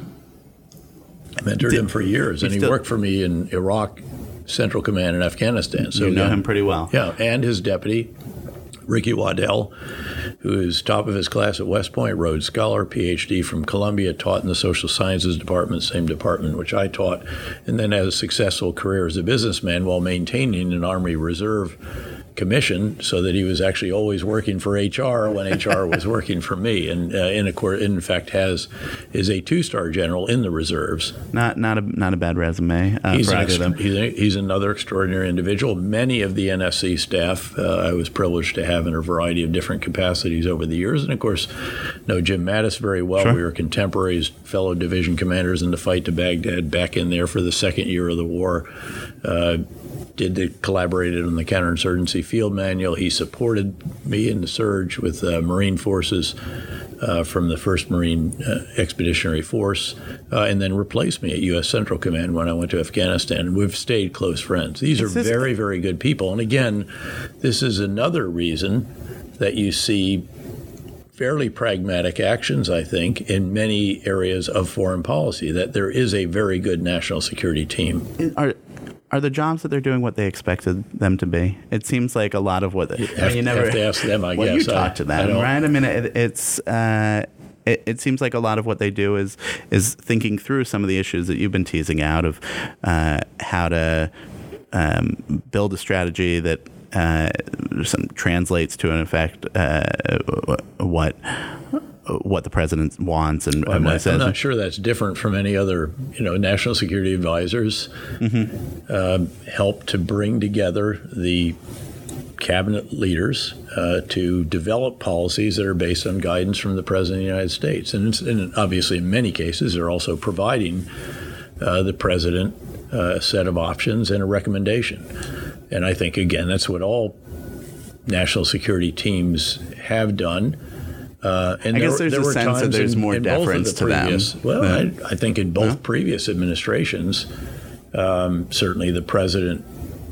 I mentored Did- him for years, and he still- worked for me in Iraq, Central Command, and Afghanistan. So you know again, him pretty well. Yeah, and his deputy, Ricky Waddell, who is top of his class at West Point, Rhodes Scholar, P H D from Columbia, taught in the Social Sciences Department, same department which I taught, and then had a successful career as a businessman while maintaining an Army Reserve commission, so that he was actually always working for H R when H R was working for me, and uh, in, a, in fact has is a two-star general in the reserves. Not not a not a bad resume uh, He's, for an either of them. ex- he's, a, he's another extraordinary individual. Many of the N S C staff uh, I was privileged to have in a variety of different capacities over the years, and of course know Jim Mattis very well. Sure. We were contemporaries, fellow division commanders in the fight to Baghdad, back in there for the second year of the war. Uh, did the, collaborated on the counterinsurgency field manual. He supported me in the surge with uh, Marine forces uh, from the first Marine uh, Expeditionary Force, uh, and then replaced me at U S Central Command when I went to Afghanistan. We've stayed close friends. These are This is- very, very good people. And again, this is another reason that you see fairly pragmatic actions, I think, in many areas of foreign policy, that there is a very good national security team. Are are the jobs that they're doing what they expected them to be? It seems like a lot of what they, have, I mean, you never have to ask them, I well, guess. you I- talk to I them, don't- right? I mean, it, it's. Uh, it, it seems like a lot of what they do is is thinking through some of the issues that you've been teasing out of uh, how to um, build a strategy that uh, some translates to, in effect, uh, what what the president wants and, I'm and what not, he says. I'm not sure that's different from any other, you know, national security advisors Mm-hmm. um, help to bring together the cabinet leaders uh, to develop policies that are based on guidance from the President of the United States. And, it's, and obviously, in many cases, they're also providing uh, the President uh, a set of options and a recommendation. And I think, again, that's what all national security teams have done. Uh, and I there, guess there's there a were sense that times there's in, more in both of deference the to them. previous, Well, Yeah. I, I think in both Yeah. previous administrations, um, certainly the president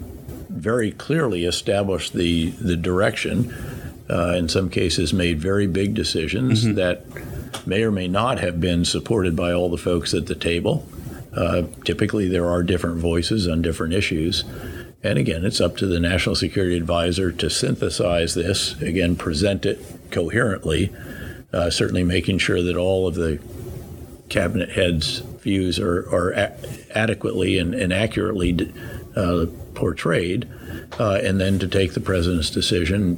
very clearly established the the direction. Uh, in some cases, made very big decisions Mm-hmm. that may or may not have been supported by all the folks at the table. Uh, typically, there are different voices on different issues. And again, it's up to the National Security Advisor to synthesize this, again, present it coherently, uh, certainly making sure that all of the cabinet heads' views are, are a- adequately and, and accurately uh, portrayed, uh, and then to take the president's decision,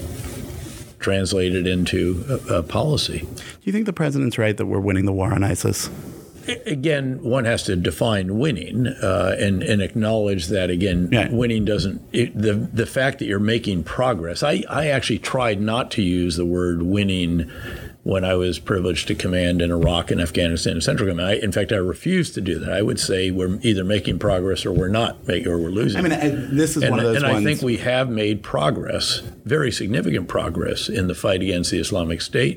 translate it into a, a policy. Do you think the president's right that we're winning the war on ISIS? Again, one has to define winning uh, and, and acknowledge that, again, Yeah. winning doesn't it, – the the fact that you're making progress. I, I actually tried not to use the word winning when I was privileged to command in Iraq and Afghanistan and Central Command. I, in fact, I refused to do that. I would say we're either making progress or we're not making or we're losing. I mean, I, this is and, one of those and ones. I think we have made progress, very significant progress, in the fight against the Islamic State.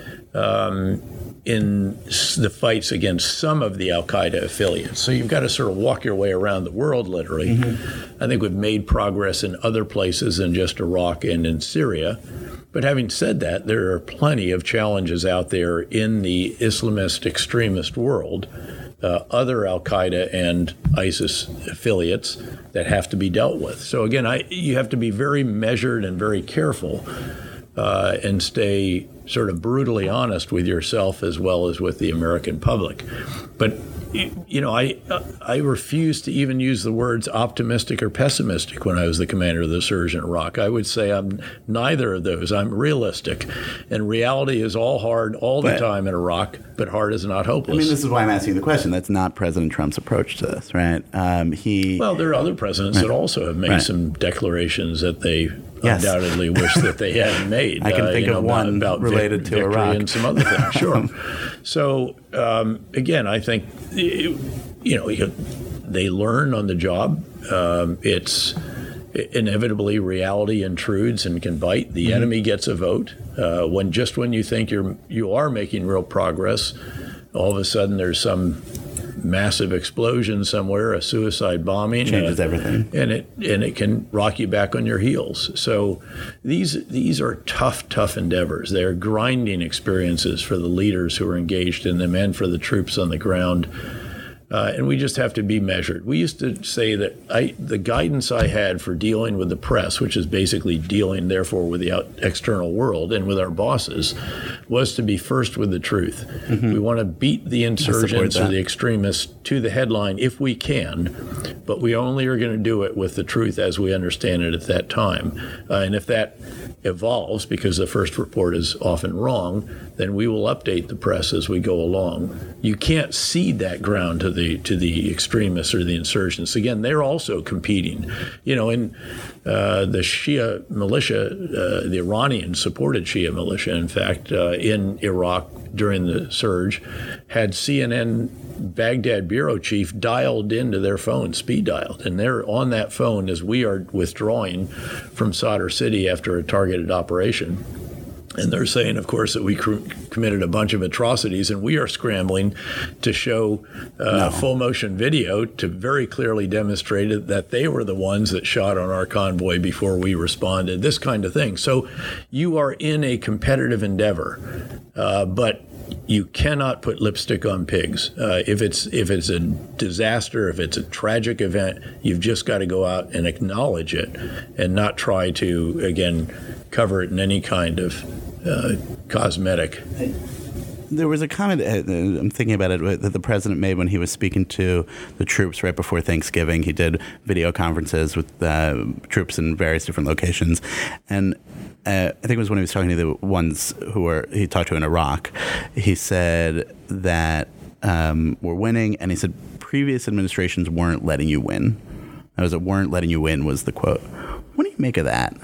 Um, in the fights against some of the al-Qaeda affiliates. So you've got to sort of walk your way around the world, literally. Mm-hmm. I think we've made progress in other places than just Iraq and in Syria. But having said that, there are plenty of challenges out there in the Islamist extremist world, uh, other al-Qaeda and ISIS affiliates that have to be dealt with. So again, I, you have to be very measured and very careful uh, and stay sort of brutally honest with yourself as well as with the American public. But you know, I I refuse to even use the words optimistic or pessimistic when I was the commander of the surge in Iraq. I would say I'm neither of those. I'm realistic. And reality is all hard all the but, time in Iraq, but hard is not hopeless. I mean, this is why I'm asking the question. That's not President Trump's approach to this, right? Um, he Well, there are other presidents right. that also have made right. some declarations that they yes. undoubtedly wish that they hadn't made. I can uh, think you know, of one about, about related vic- to Iraq. And some other things, sure. So, um, again, I think, you know, they learn on the job. Um, it's inevitably reality intrudes and can bite. The mm-hmm. enemy gets a vote. Uh, when just when you think you're you are making real progress, all of a sudden there's some massive explosion somewhere, a suicide bombing, changes uh, everything, and it and it can rock you back on your heels. So these these are tough, tough endeavors. They are grinding experiences for the leaders who are engaged in them and for the troops on the ground. Uh, and we just have to be measured. We used to say that I, the guidance I had for dealing with the press, which is basically dealing, therefore, with the out, external world and with our bosses, was to be first with the truth. Mm-hmm. We want to beat the insurgents or the extremists to the headline if we can, but we only are going to do it with the truth as we understand it at that time. Uh, and if that evolves, because the first report is often wrong, then we will update the press as we go along. You can't cede that ground to the to the extremists or the insurgents. Again, they're also competing. You know, in uh, the Shia militia, uh, the Iranian-supported Shia militia, in fact, uh, in Iraq during the surge, had C N N Baghdad bureau chief dialed into their phone, speed dialed, and they're on that phone as we are withdrawing from Sadr City after a targeted operation. And they're saying, of course, that we cr- committed a bunch of atrocities, and we are scrambling to show uh, no. full motion video to very clearly demonstrate that they were the ones that shot on our convoy before we responded, this kind of thing. So you are in a competitive endeavor, uh, but you cannot put lipstick on pigs. Uh, if it's if it's a disaster, if it's a tragic event, you've just got to go out and acknowledge it and not try to, again, cover it in any kind of uh, cosmetic. There was a comment, uh, I'm thinking about it, that the president made when he was speaking to the troops right before Thanksgiving. He did video conferences with uh, troops in various different locations. And uh, I think it was when he was talking to the ones who were he talked to in Iraq. He said that um, we're winning, and he said previous administrations weren't letting you win. That was it, weren't letting you win was the quote. What do you make of that?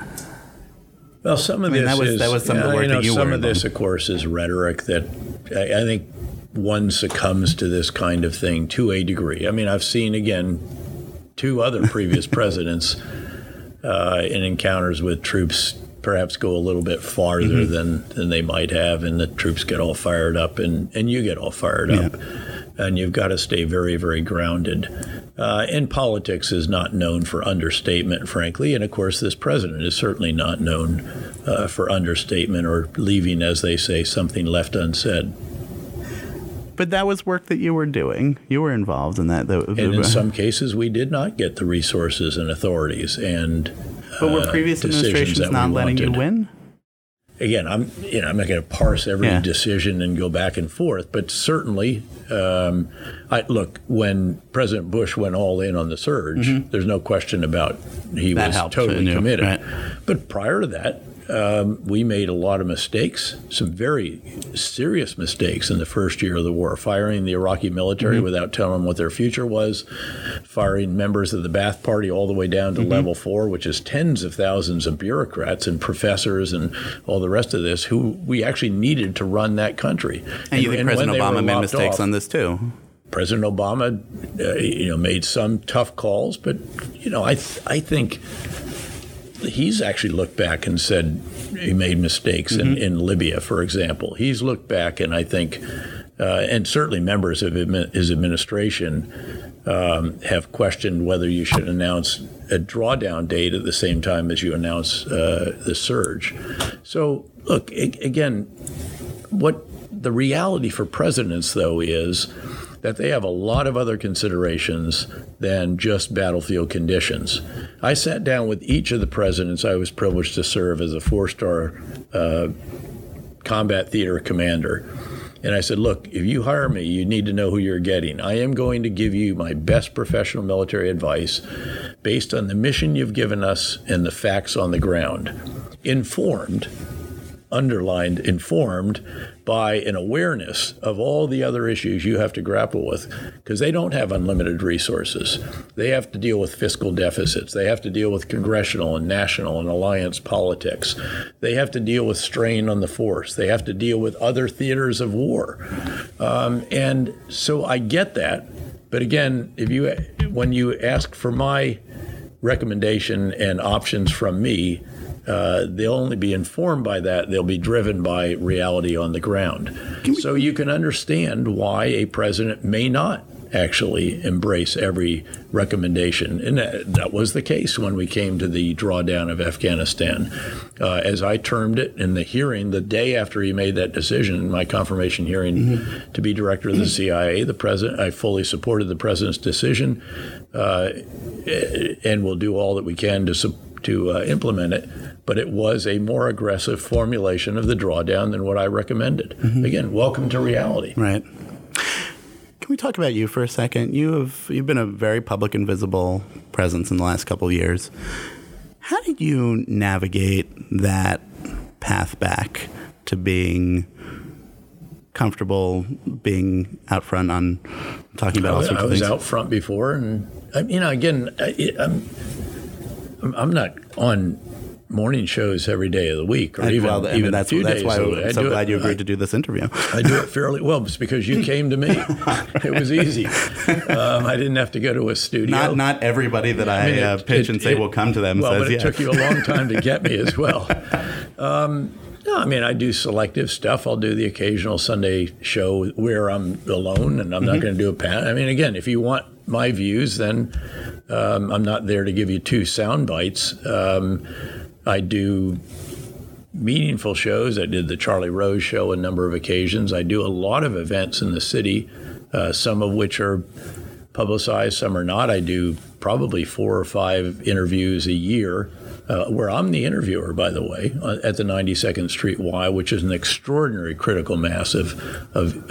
Well, some of I mean, this that was, is that was some of the work you know, that you some were of this, of course, is rhetoric that I, I think one succumbs to this kind of thing to a degree. I mean, I've seen, again, two other previous presidents uh, in encounters with troops perhaps go a little bit farther mm-hmm. than, than they might have, and the troops get all fired up, and, and you get all fired up. Yeah. And you've got to stay very, very grounded. Uh, and politics is not known for understatement, frankly. And, of course, this president is certainly not known uh, for understatement or leaving, as they say, something left unsaid. But that was work that you were doing. You were involved in that. And in some cases, we did not get the resources and authorities and uh, But were previous administrations not letting you win? Again, I'm you know I'm not going to parse every yeah. decision and go back and forth, but certainly, um, I, look, when President Bush went all in on the surge, mm-hmm. there's no question about he that was helped, totally knew, committed. Right. But prior to that, um, we made a lot of mistakes, some very serious mistakes in the first year of the war, firing the Iraqi military mm-hmm. without telling them what their future was, firing members of the Ba'ath Party all the way down to mm-hmm. level four, which is tens of thousands of bureaucrats and professors and all the rest of this who we actually needed to run that country. And, and you think and President Obama made mistakes off, on this too? President Obama, uh, you know, made some tough calls, but you know, I th- I think he's actually looked back and said he made mistakes mm-hmm. in, in Libya, for example. He's looked back, and I think, uh, and certainly members of his administration um, have questioned whether you should announce a drawdown date at the same time as you announce uh, the surge. So, look, again, what the reality for presidents, though, is that they have a lot of other considerations than just battlefield conditions. I sat down with each of the presidents I was privileged to serve as a four-star uh, combat theater commander. And I said, look, if you hire me, you need to know who you're getting. I am going to give you my best professional military advice based on the mission you've given us and the facts on the ground. Informed, underlined, informed by an awareness of all the other issues you have to grapple with, because they don't have unlimited resources. They have to deal with fiscal deficits. They have to deal with congressional and national and alliance politics. They have to deal with strain on the force. They have to deal with other theaters of war. Um, and so I get that. But again, if you when you ask for my recommendation and options from me, Uh, they'll only be informed by that. They'll be driven by reality on the ground. So you can understand why a president may not actually embrace every recommendation. And that, that was the case when we came to the drawdown of Afghanistan. Uh, as I termed it in the hearing, the day after he made that decision, in my confirmation hearing mm-hmm. to be director of the C I A, the president, I fully supported the president's decision uh, and will do all that we can to support to uh, implement it, but it was a more aggressive formulation of the drawdown than what I recommended. Mm-hmm. Again, welcome to reality. Right. Can we talk about you for a second? You have you've been a very public and visible presence in the last couple of years. How did you navigate that path back to being comfortable being out front on talking about I, all sorts I of was things? out front before, and you know, again, I, I'm. I'm not on morning shows every day of the week, or I, even, well, even that's, a few that's days why of the week. I'm so glad it, you agreed I, to do this interview. I do it fairly well. It's because you came to me. It was easy. Um, I didn't have to go to a studio. Not not everybody that I, I mean, it, uh, pitch it, and say it, will come to them. Well, says but it yes. took you a long time to get me as well. Um, no, I mean, I do selective stuff. I'll do the occasional Sunday show where I'm alone and I'm mm-hmm. not going to do a panel. I mean, again, if you want my views, then um, I'm not there to give you two sound bites. Um, I do meaningful shows. I did the Charlie Rose show a number of occasions. I do a lot of events in the city, uh, some of which are publicized, some are not. I do probably four or five interviews a year, uh, where I'm the interviewer, by the way, at the ninety-second Street Y, which is an extraordinary critical mass of, of,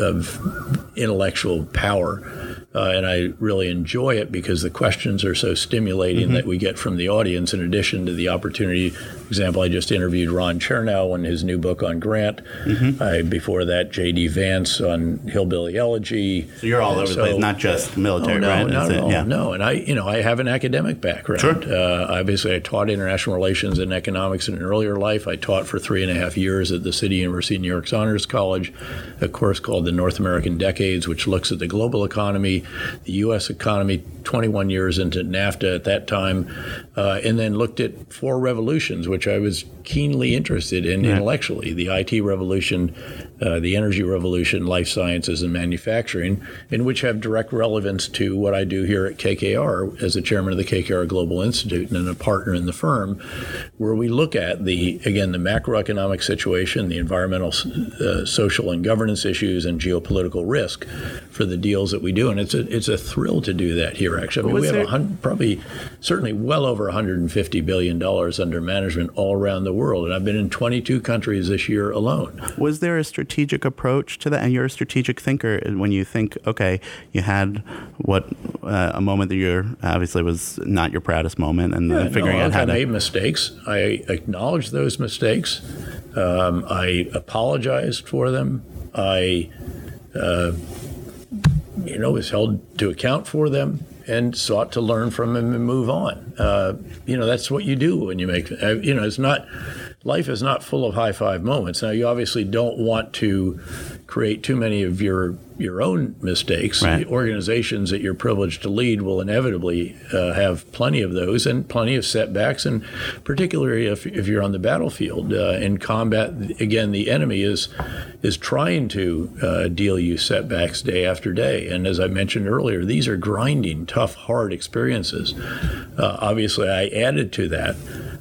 of intellectual power. Uh, and I really enjoy it because the questions are so stimulating mm-hmm. that we get from the audience, in addition to the opportunity. For example, I just interviewed Ron Chernow on his new book on Grant. Mm-hmm. I, before that, J D Vance on Hillbilly Elegy. So you're all over so, the place, not just military, oh, no, right? Not at all, yeah. No, and I, you know, I have an academic background. Sure. Uh, obviously, I taught international relations and economics in an earlier life. I taught for three and a half years at the City University of New York's Honors College, a course called the North American Decades, which looks at the global economy, the U S economy, twenty-one years into NAFTA at that time, uh, and then looked at four revolutions, which I was keenly interested in yeah. intellectually: the I T revolution, uh, the energy revolution, life sciences, and manufacturing, and which have direct relevance to what I do here at K K R as the chairman of the K K R Global Institute and a partner in the firm, where we look at the, again, the macroeconomic situation, the environmental, uh, social, and governance issues, and geopolitical risk for the deals that we do. And it's a it's a thrill to do that here, actually. I mean, we have a hundred, probably, certainly well over one hundred fifty billion dollars under management all around the world. And I've been in twenty-two countries this year alone. Was there a strategic approach to that? And you're a strategic thinker. When you think, okay, you had what uh, a moment that you're obviously was not your proudest moment, and yeah, figuring no, out how I to. I made mistakes. I acknowledged those mistakes. Um, I apologized for them. I. Uh, you know, was held to account for them and sought to learn from them and move on. Uh, you know, that's what you do when you make, uh, you know, it's not, life is not full of high five moments. Now, you obviously don't want to create too many of your your own mistakes. Right. The organizations that you're privileged to lead will inevitably uh, have plenty of those and plenty of setbacks, and particularly if, if you're on the battlefield. Uh, in combat, again, the enemy is is trying to uh, deal you setbacks day after day. And as I mentioned earlier, these are grinding, tough, hard experiences. Uh, obviously, I added to that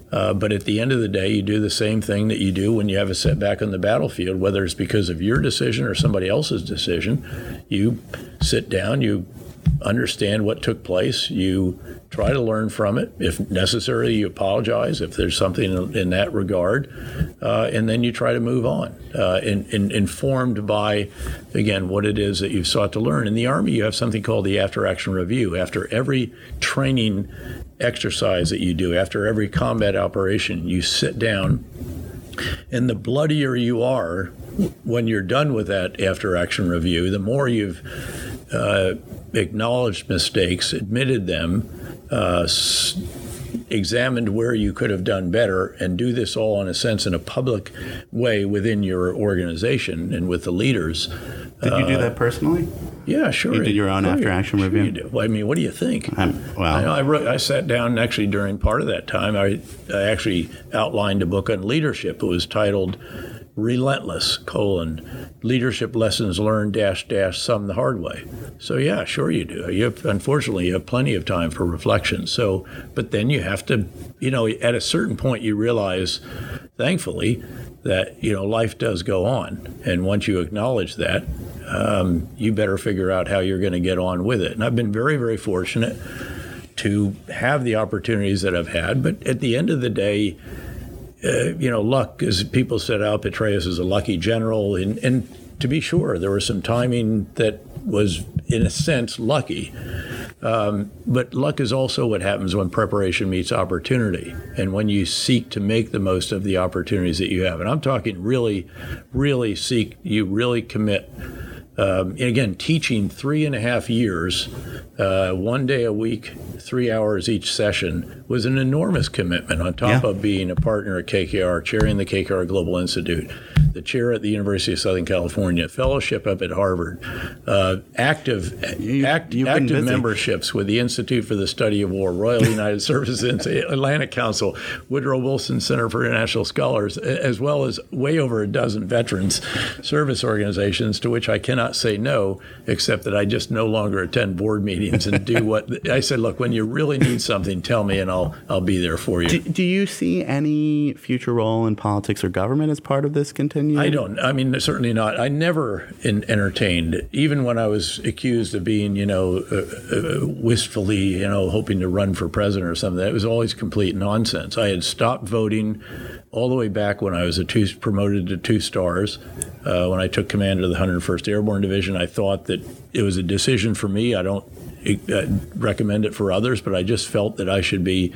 Uh, but at the end of the day, you do the same thing that you do when you have a setback on the battlefield, whether it's because of your decision or somebody else's decision. You sit down, you understand what took place, you try to learn from it. If necessary, you apologize if there's something in, in that regard, uh, and then you try to move on, uh, in, in, informed by, again, what it is that you've sought to learn. In the Army, you have something called the after-action review. After every training exercise that you do, after every combat operation, you sit down, and the bloodier you are when you're done with that after-action review, the more you've uh, acknowledged mistakes, admitted them, uh, s- examined where you could have done better, and do this all in a sense in a public way within your organization and with the leaders. Did you do that personally? Yeah, sure. You did your own Sure, after-action sure review? You do. Well, I mean, what do you think? I'm, well, I, know, I, wrote, I sat down actually during part of that time. I, I actually outlined a book on leadership. It was titled Relentless, colon, Leadership Lessons Learned, dash, dash, some the hard way. So, yeah, sure you do. You have, unfortunately, you have plenty of time for reflection. So, but then you have to, you know, at a certain point you realize, thankfully, that, you know, life does go on. And once you acknowledge that, um, you better figure out how you're going to get on with it. And I've been very, very fortunate to have the opportunities that I've had. But at the end of the day, uh, you know, luck, as people said, Al Petraeus is a lucky general. And, and to be sure, there was some timing that was, in a sense, lucky. Um, but luck is also what happens when preparation meets opportunity and when you seek to make the most of the opportunities that you have. And I'm talking really, really seek, you really commit. Um, and again, teaching three and a half years, uh, one day a week, three hours each session was an enormous commitment on top Yeah. of being a partner at K K R, chairing the K K R Global Institute, the chair at the University of Southern California, fellowship up at Harvard, uh, active You- act, you've been active busy. memberships with the Institute for the Study of War, Royal United Service Atlantic Council, Woodrow Wilson Center for International Scholars, as well as way over a dozen veterans service organizations to which I cannot say no, except that I just no longer attend board meetings and do what I said. Look, when you really need something, tell me, and I'll I'll be there for you. do, do you see any future role in politics or government as part of this continuum? I don't. I mean, certainly not. I never in, entertained, even when I was accused of being, you know, uh, uh, wistfully, you know, hoping to run for president or something. That was always complete nonsense. I had stopped voting all the way back when I was a two, promoted to two stars. Uh, when I took command of the one hundred first Airborne Division, I thought that it was a decision for me. I don't uh, recommend it for others, but I just felt that I should be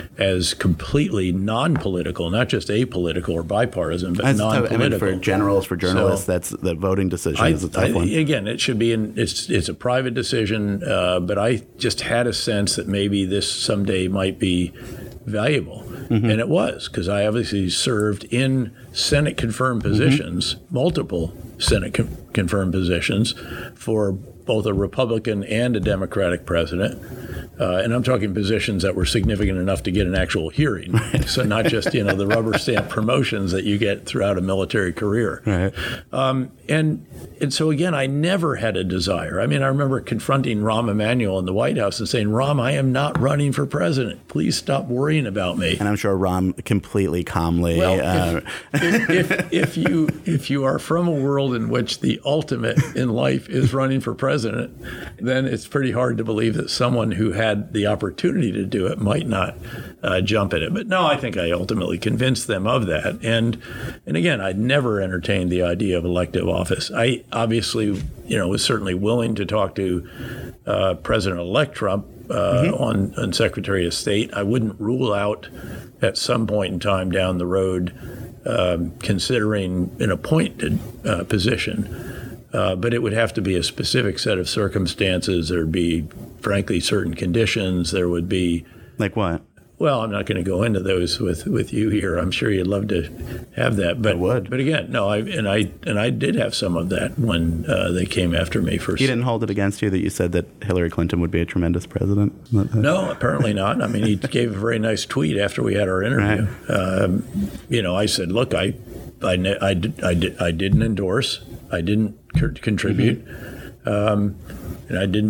as completely non-political, not just apolitical or bipartisan, but That's tough. non-political. I mean, for generals, for journalists, So, that's the voting decision I, is a tough I- one. Again, it should be in, it's it's a private decision, uh, but I just had a sense that maybe this someday might be valuable. Mm-hmm. And it was, because I obviously served in Senate confirmed positions, mm-hmm. multiple Senate con- confirmed positions for both a Republican and a Democratic president. Uh, and I'm talking positions that were significant enough to get an actual hearing. Right. So not just, you know, the rubber stamp promotions that you get throughout a military career. Right. Um, and and so, again, I never had a desire. I mean, I remember confronting Rahm Emanuel in the White House and saying, Rahm, I am not running for president. Please stop worrying about me. And I'm sure Rahm completely calmly. Well, uh, if, if, if, if you if you are from a world in which the ultimate in life is running for president, then it's pretty hard to believe that someone who had the opportunity to do it might not uh, jump at it. But no, I think I ultimately convinced them of that. And and again, I'd never entertained the idea of elective office. I obviously, you know, was certainly willing to talk to uh, President-elect Trump uh, mm-hmm. on, on Secretary of State. I wouldn't rule out at some point in time down the road um, considering an appointed uh, position. Uh, but it would have to be a specific set of circumstances. There'd be, frankly, certain conditions. There would be... Like what? Well, I'm not going to go into those with, with you here. I'm sure you'd love to have that. But, I would. But again, no, I and I and I did have some of that when uh, they came after me first. He didn't hold it against you that you said that Hillary Clinton would be a tremendous president? No, apparently not. I mean, he gave a very nice tweet after we had our interview. Right. Um, you know, I said, look, I, I, I, did, I, did, I didn't endorse. I didn't contribute. Mm-hmm. Um, and I didn't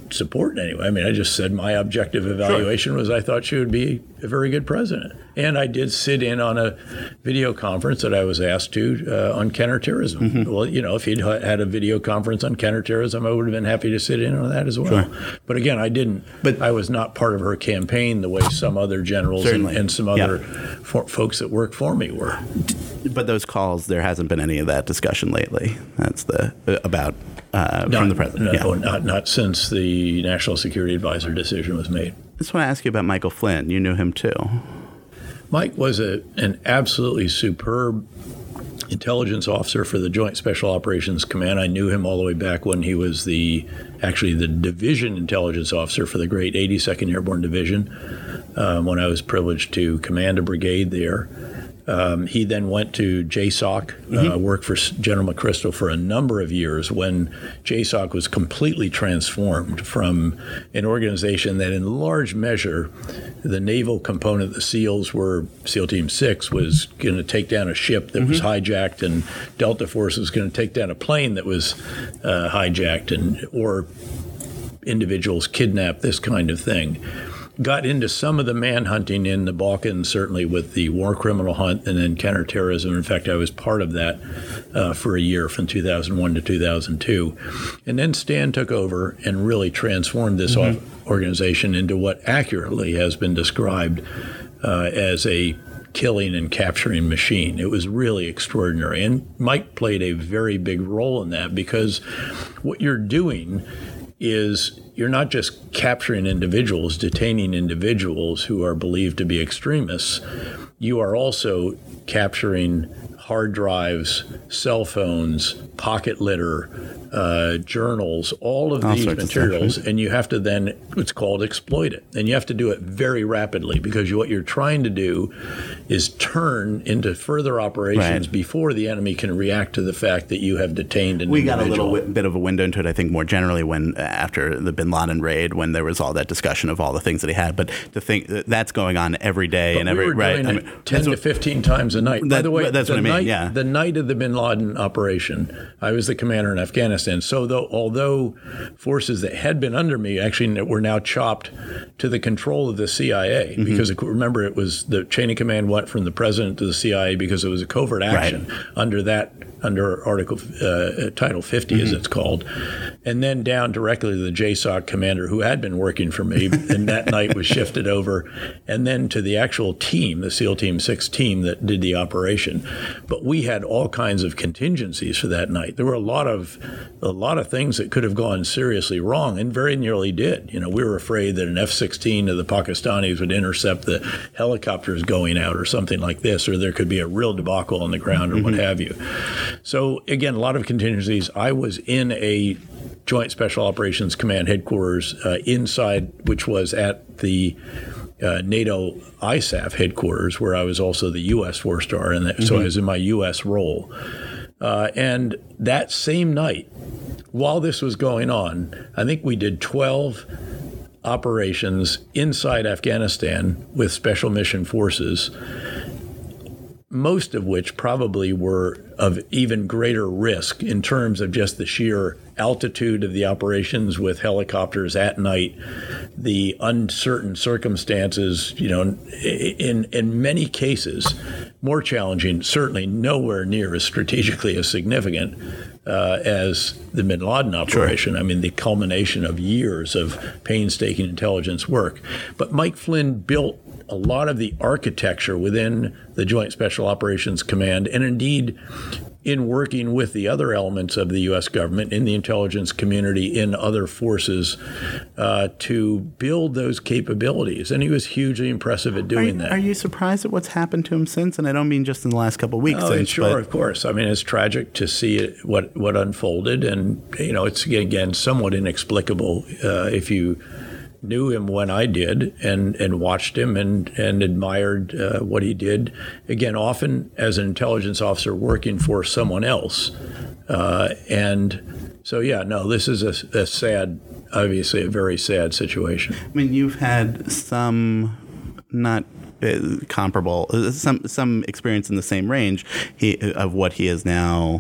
support in any way. I mean, I just said my objective evaluation sure. was I thought she would be a very good president. And I did sit in on a video conference that I was asked to uh, on counterterrorism. Mm-hmm. Well, you know, if he'd had a video conference on counterterrorism, I would have been happy to sit in on that as well. Sure. But again, I didn't. But I was not part of her campaign the way some other generals and, and some other yeah. for, folks that work for me were. But those calls, there hasn't been any of that discussion lately. That's the about uh, not, from the president. No, yeah. not not since the National Security Advisor decision was made. I just want to ask you about Michael Flynn. You knew him too. Mike was a, an absolutely superb intelligence officer for the Joint Special Operations Command. I knew him all the way back when he was the actually the division intelligence officer for the great eighty-second Airborne Division, um, when I was privileged to command a brigade there. Um, he then went to J SOC, mm-hmm. uh, worked for General McChrystal for a number of years when J SOC was completely transformed from an organization that in large measure, the naval component, the SEALs were, SEAL Team six was going to take down a ship that mm-hmm. was hijacked, and Delta Force was going to take down a plane that was uh, hijacked, and or individuals kidnapped, this kind of thing. Got into some of the manhunting in the Balkans, certainly with the war criminal hunt and then counterterrorism. In fact, I was part of that uh, for a year from two thousand one to two thousand two. And then Stan took over and really transformed this mm-hmm. organization into what accurately has been described uh, as a killing and capturing machine. It was really extraordinary. And Mike played a very big role in that, because what you're doing is you're not just capturing individuals, detaining individuals who are believed to be extremists. You are also capturing hard drives, cell phones, pocket litter, uh, journals, all of all these materials, of stuff, right? And you have to then, it's called exploit it. And you have to do it very rapidly, because you, what you're trying to do is turn into further operations right. before the enemy can react to the fact that you have detained an we individual. got a little w- bit of a window into it, I think, more generally when after the bin Laden raid, when there was all that discussion of all the things that he had. But to think that that's going on every day but and we every were right, doing I it mean, ten to fifteen times a night. That, By the way, that's the what I mean. Night, yeah, the night of the bin Laden operation, I was the commander in Afghanistan. So though, although forces that had been under me actually were now chopped to the control of the C I A, mm-hmm. because remember, it was the chain of command went from the president to the C I A because it was a covert action right. under that under Article uh, Title fifty, mm-hmm. as it's called, and then down directly to the J SOC commander who had been working for me, and that night was shifted over, and then to the actual team, the SEAL Team six team that did the operation. But we had all kinds of contingencies for that night. There were a lot of a lot of things that could have gone seriously wrong, and very nearly did. You know, we were afraid that an F sixteen of the Pakistanis would intercept the helicopters going out or something like this, or there could be a real debacle on the ground or mm-hmm. what have you. So again, a lot of contingencies. I was in a Joint Special Operations Command headquarters uh, inside, which was at the uh, NATO I S A F headquarters, where I was also the U S four-star, and mm-hmm. so I was in my U S role. Uh, and that same night, while this was going on, I think we did twelve operations inside Afghanistan with Special Mission Forces, most of which probably were of even greater risk in terms of just the sheer altitude of the operations with helicopters at night, the uncertain circumstances, you know, in in many cases more challenging, certainly nowhere near as strategically as significant uh, as the bin Laden operation. Sure. I mean, the culmination of years of painstaking intelligence work. But Mike Flynn built a lot of the architecture within the Joint Special Operations Command, and indeed in working with the other elements of the U S government, in the intelligence community, in other forces, uh, to build those capabilities. And he was hugely impressive at doing are, that. Are you surprised at what's happened to him since? And I don't mean just in the last couple of weeks. Oh, since, sure, but... of course. I mean, it's tragic to see it, what, what unfolded. And, you know, it's, again, somewhat inexplicable uh, if you knew him when I did and, and watched him and, and admired uh, what he did. Again, often as an intelligence officer working for someone else. Uh, and so, yeah, no, this is a, a sad, obviously a very sad situation. I mean, you've had some not uh, comparable, uh, some some experience in the same range he, of what he is now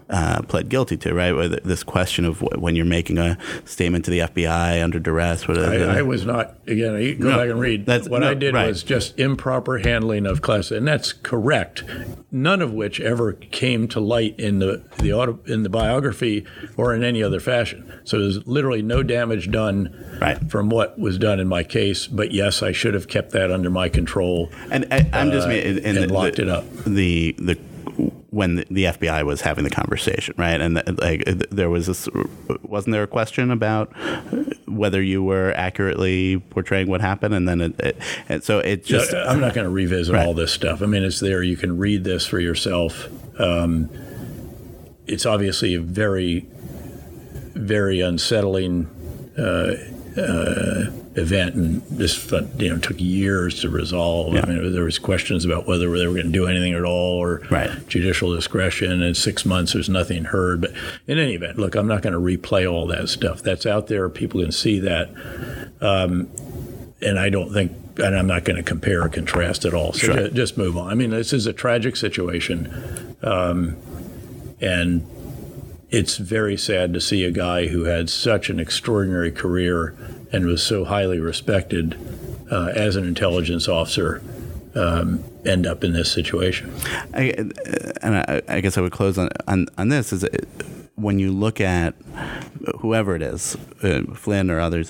uh, pled guilty to, right? Where this question of when you're making a statement to the F B I under duress. What I, I was not, again, you go No, back and read. that's- What no, I did right. was just improper handling of class, and that's correct. None of which ever came to light in the, the auto, in the biography or in any other fashion. So there's literally no damage done Right. from what was done in my case. But yes, I should have kept that under my control. And I, I'm just uh, in, in and the, locked the, it up. The the when the, the F B I was having the conversation, right? And the, like there was this, wasn't there a question about whether you were accurately portraying what happened, and then it, it and so it just. Yeah, I'm not going to revisit Right. all this stuff. I mean, it's there. You can read this for yourself. Um, it's obviously a very, very unsettling uh, uh, event, and this you know took years to resolve. Yeah. I mean, there was questions about whether they were going to do anything at all, or Right. judicial discretion. In six months, there's nothing heard. But in any event, look, I'm not going to replay all that stuff. That's out there. People can see that. Um, and I don't think, and I'm not going to compare or contrast at all. So Sure. ju- just move on. I mean, this is a tragic situation. Um, and it's very sad to see a guy who had such an extraordinary career and was so highly respected uh, as an intelligence officer um, end up in this situation. I, and I, I guess I would close on on, on this is it, when you look at whoever it is, uh, Flynn or others.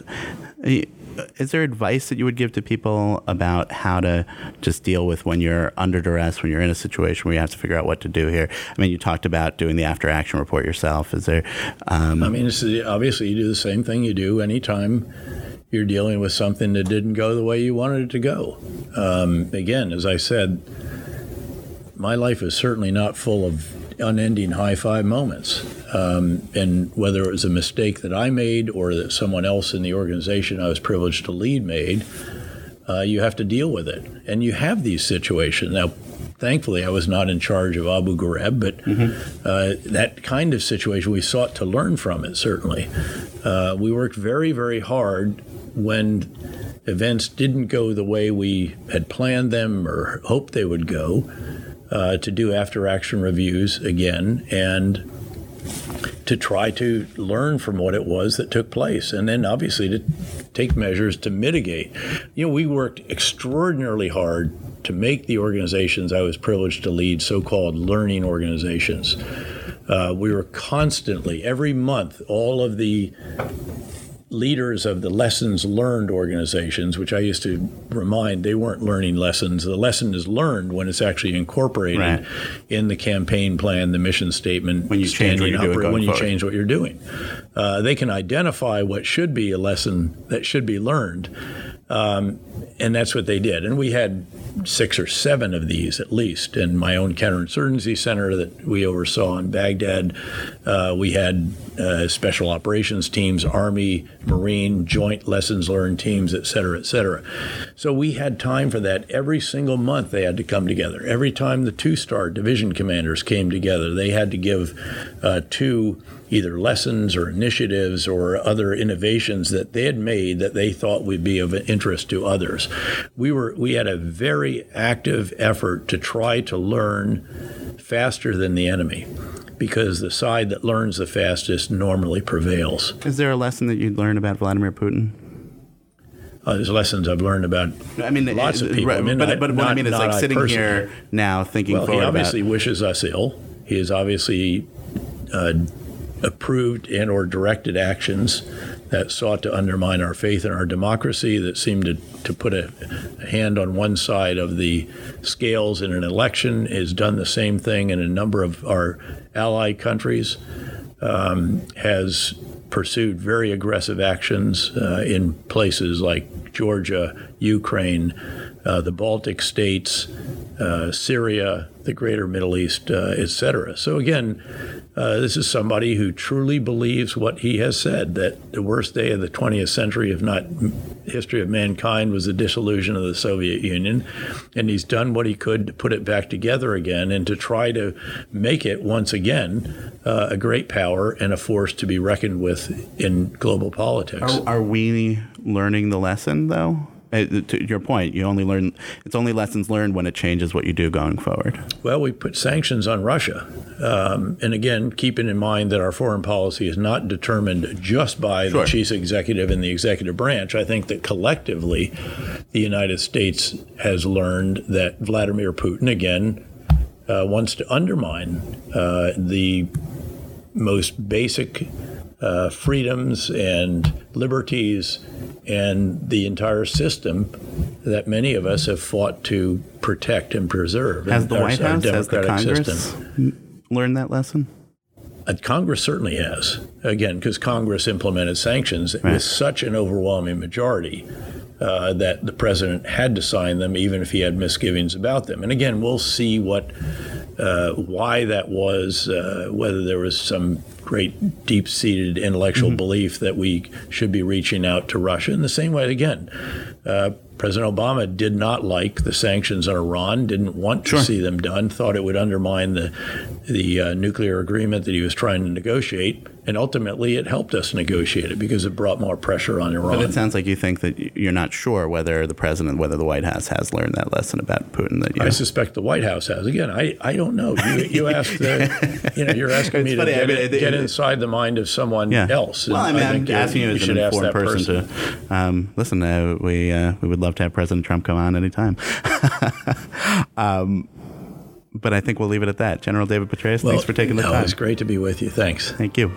Is there advice that you would give to people about how to just deal with when you're under duress, when you're in a situation where you have to figure out what to do here? I mean, you talked about doing the after action report yourself. Is there? Um, I mean, it's, obviously, you do the same thing you do anytime you're dealing with something that didn't go the way you wanted it to go. Um, again, as I said, my life is certainly not full of unending high five moments. Um, and whether it was a mistake that I made or that someone else in the organization I was privileged to lead made, uh, you have to deal with it. And you have these situations. Now, thankfully, I was not in charge of Abu Ghraib, but mm-hmm. uh, that kind of situation, we sought to learn from it, certainly. Uh, we worked very, very hard when events didn't go the way we had planned them or hoped they would go, uh, to do after-action reviews again and to try to learn from what it was that took place, and then obviously to take measures to mitigate. You know, we worked extraordinarily hard to make the organizations I was privileged to lead so-called learning organizations. Uh, we were constantly, every month, all of the leaders of the lessons learned organizations, which I used to remind they weren't learning lessons. The lesson is learned when it's actually incorporated right. in the campaign plan, the mission statement, when you change what you're doing going when you forward. change what you're doing. Uh, they can identify what should be a lesson that should be learned, um, and that's what they did. And we had six or seven of these at least in my own counterinsurgency center that we oversaw in Baghdad. Uh, we had uh, special operations teams, Army, Marine, joint lessons learned teams, et cetera, et cetera. So we had time for that. Every single month they had to come together. Every time the two-star division commanders came together, they had to give uh, two either lessons or initiatives or other innovations that they had made that they thought would be of interest to others. We were we had a very active effort to try to learn faster than the enemy, because the side that learns the fastest normally prevails. Is there a lesson that you'd learn about Vladimir Putin? Uh, there's lessons I've learned about I mean, lots of people. Right, I mean, but, not, but what not, I mean is not like I sitting personally. here now thinking Well, he forward obviously about, wishes us ill. He has obviously uh, approved and or directed actions that sought to undermine our faith in our democracy, that seemed to, to put a, a hand on one side of the scales in an election, has done the same thing in a number of our allied countries, um, has pursued very aggressive actions uh, in places like Georgia, Ukraine, uh, the Baltic states, uh, Syria, the greater Middle East, uh, et cetera. So again, uh, this is somebody who truly believes what he has said, that the worst day of the twentieth century, if not history of mankind, was the dissolution of the Soviet Union. And he's done what he could to put it back together again and to try to make it once again uh, a great power and a force to be reckoned with in global politics. Are, are we learning the lesson, though? Uh, to your point, you only learn. It's only lessons learned when it changes what you do going forward. Well, we put sanctions on Russia. Um, and again, keeping in mind that our foreign policy is not determined just by Sure. the chief executive and the executive branch. I think that collectively, the United States has learned that Vladimir Putin, again, uh, wants to undermine uh, the most basic uh, freedoms and liberties and the entire system that many of us have fought to protect and preserve. Has the Our- White our House, has the democratic Congress system. learned that lesson? Uh, Congress certainly has, again, because Congress implemented sanctions Right. with such an overwhelming majority uh, that the president had to sign them, even if he had misgivings about them. And again, we'll see what, uh, why that was, uh, whether there was some great deep-seated intellectual Mm-hmm. belief that we should be reaching out to Russia. In the same way, again, uh, President Obama did not like the sanctions on Iran, didn't want to Sure. see them done, thought it would undermine the the uh, nuclear agreement that he was trying to negotiate, and ultimately it helped us negotiate it because it brought more pressure on Iran. But it sounds like you think that you're not sure whether the president, whether the White House has learned that lesson about Putin. That you I suspect the White House has. Again, I, I don't know. You, you asked, the, you know, you're asking It's me funny, to get, I mean, it- get it- inside the mind of someone Yeah. else. Well, I and mean, I'm think you- asking you you as an should ask informed that person, to um, listen. Uh, we uh, we would love to have President Trump come on anytime. um, but I think we'll leave it at that. General David Petraeus, Well, thanks for taking the no, time. It's great to be with you. Thanks. Thank you.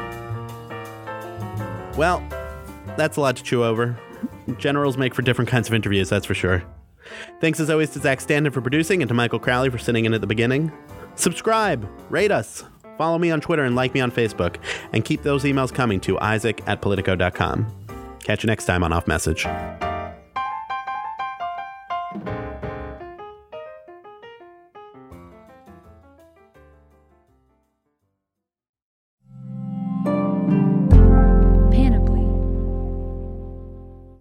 Well, that's a lot to chew over. Generals make for different kinds of interviews, that's for sure. Thanks as always to Zach Standen for producing and to Michael Crowley for sitting in at the beginning. Subscribe, rate us, follow me on Twitter and like me on Facebook, and keep those emails coming to Isaac at Politico dot com. Catch you next time on Off Message.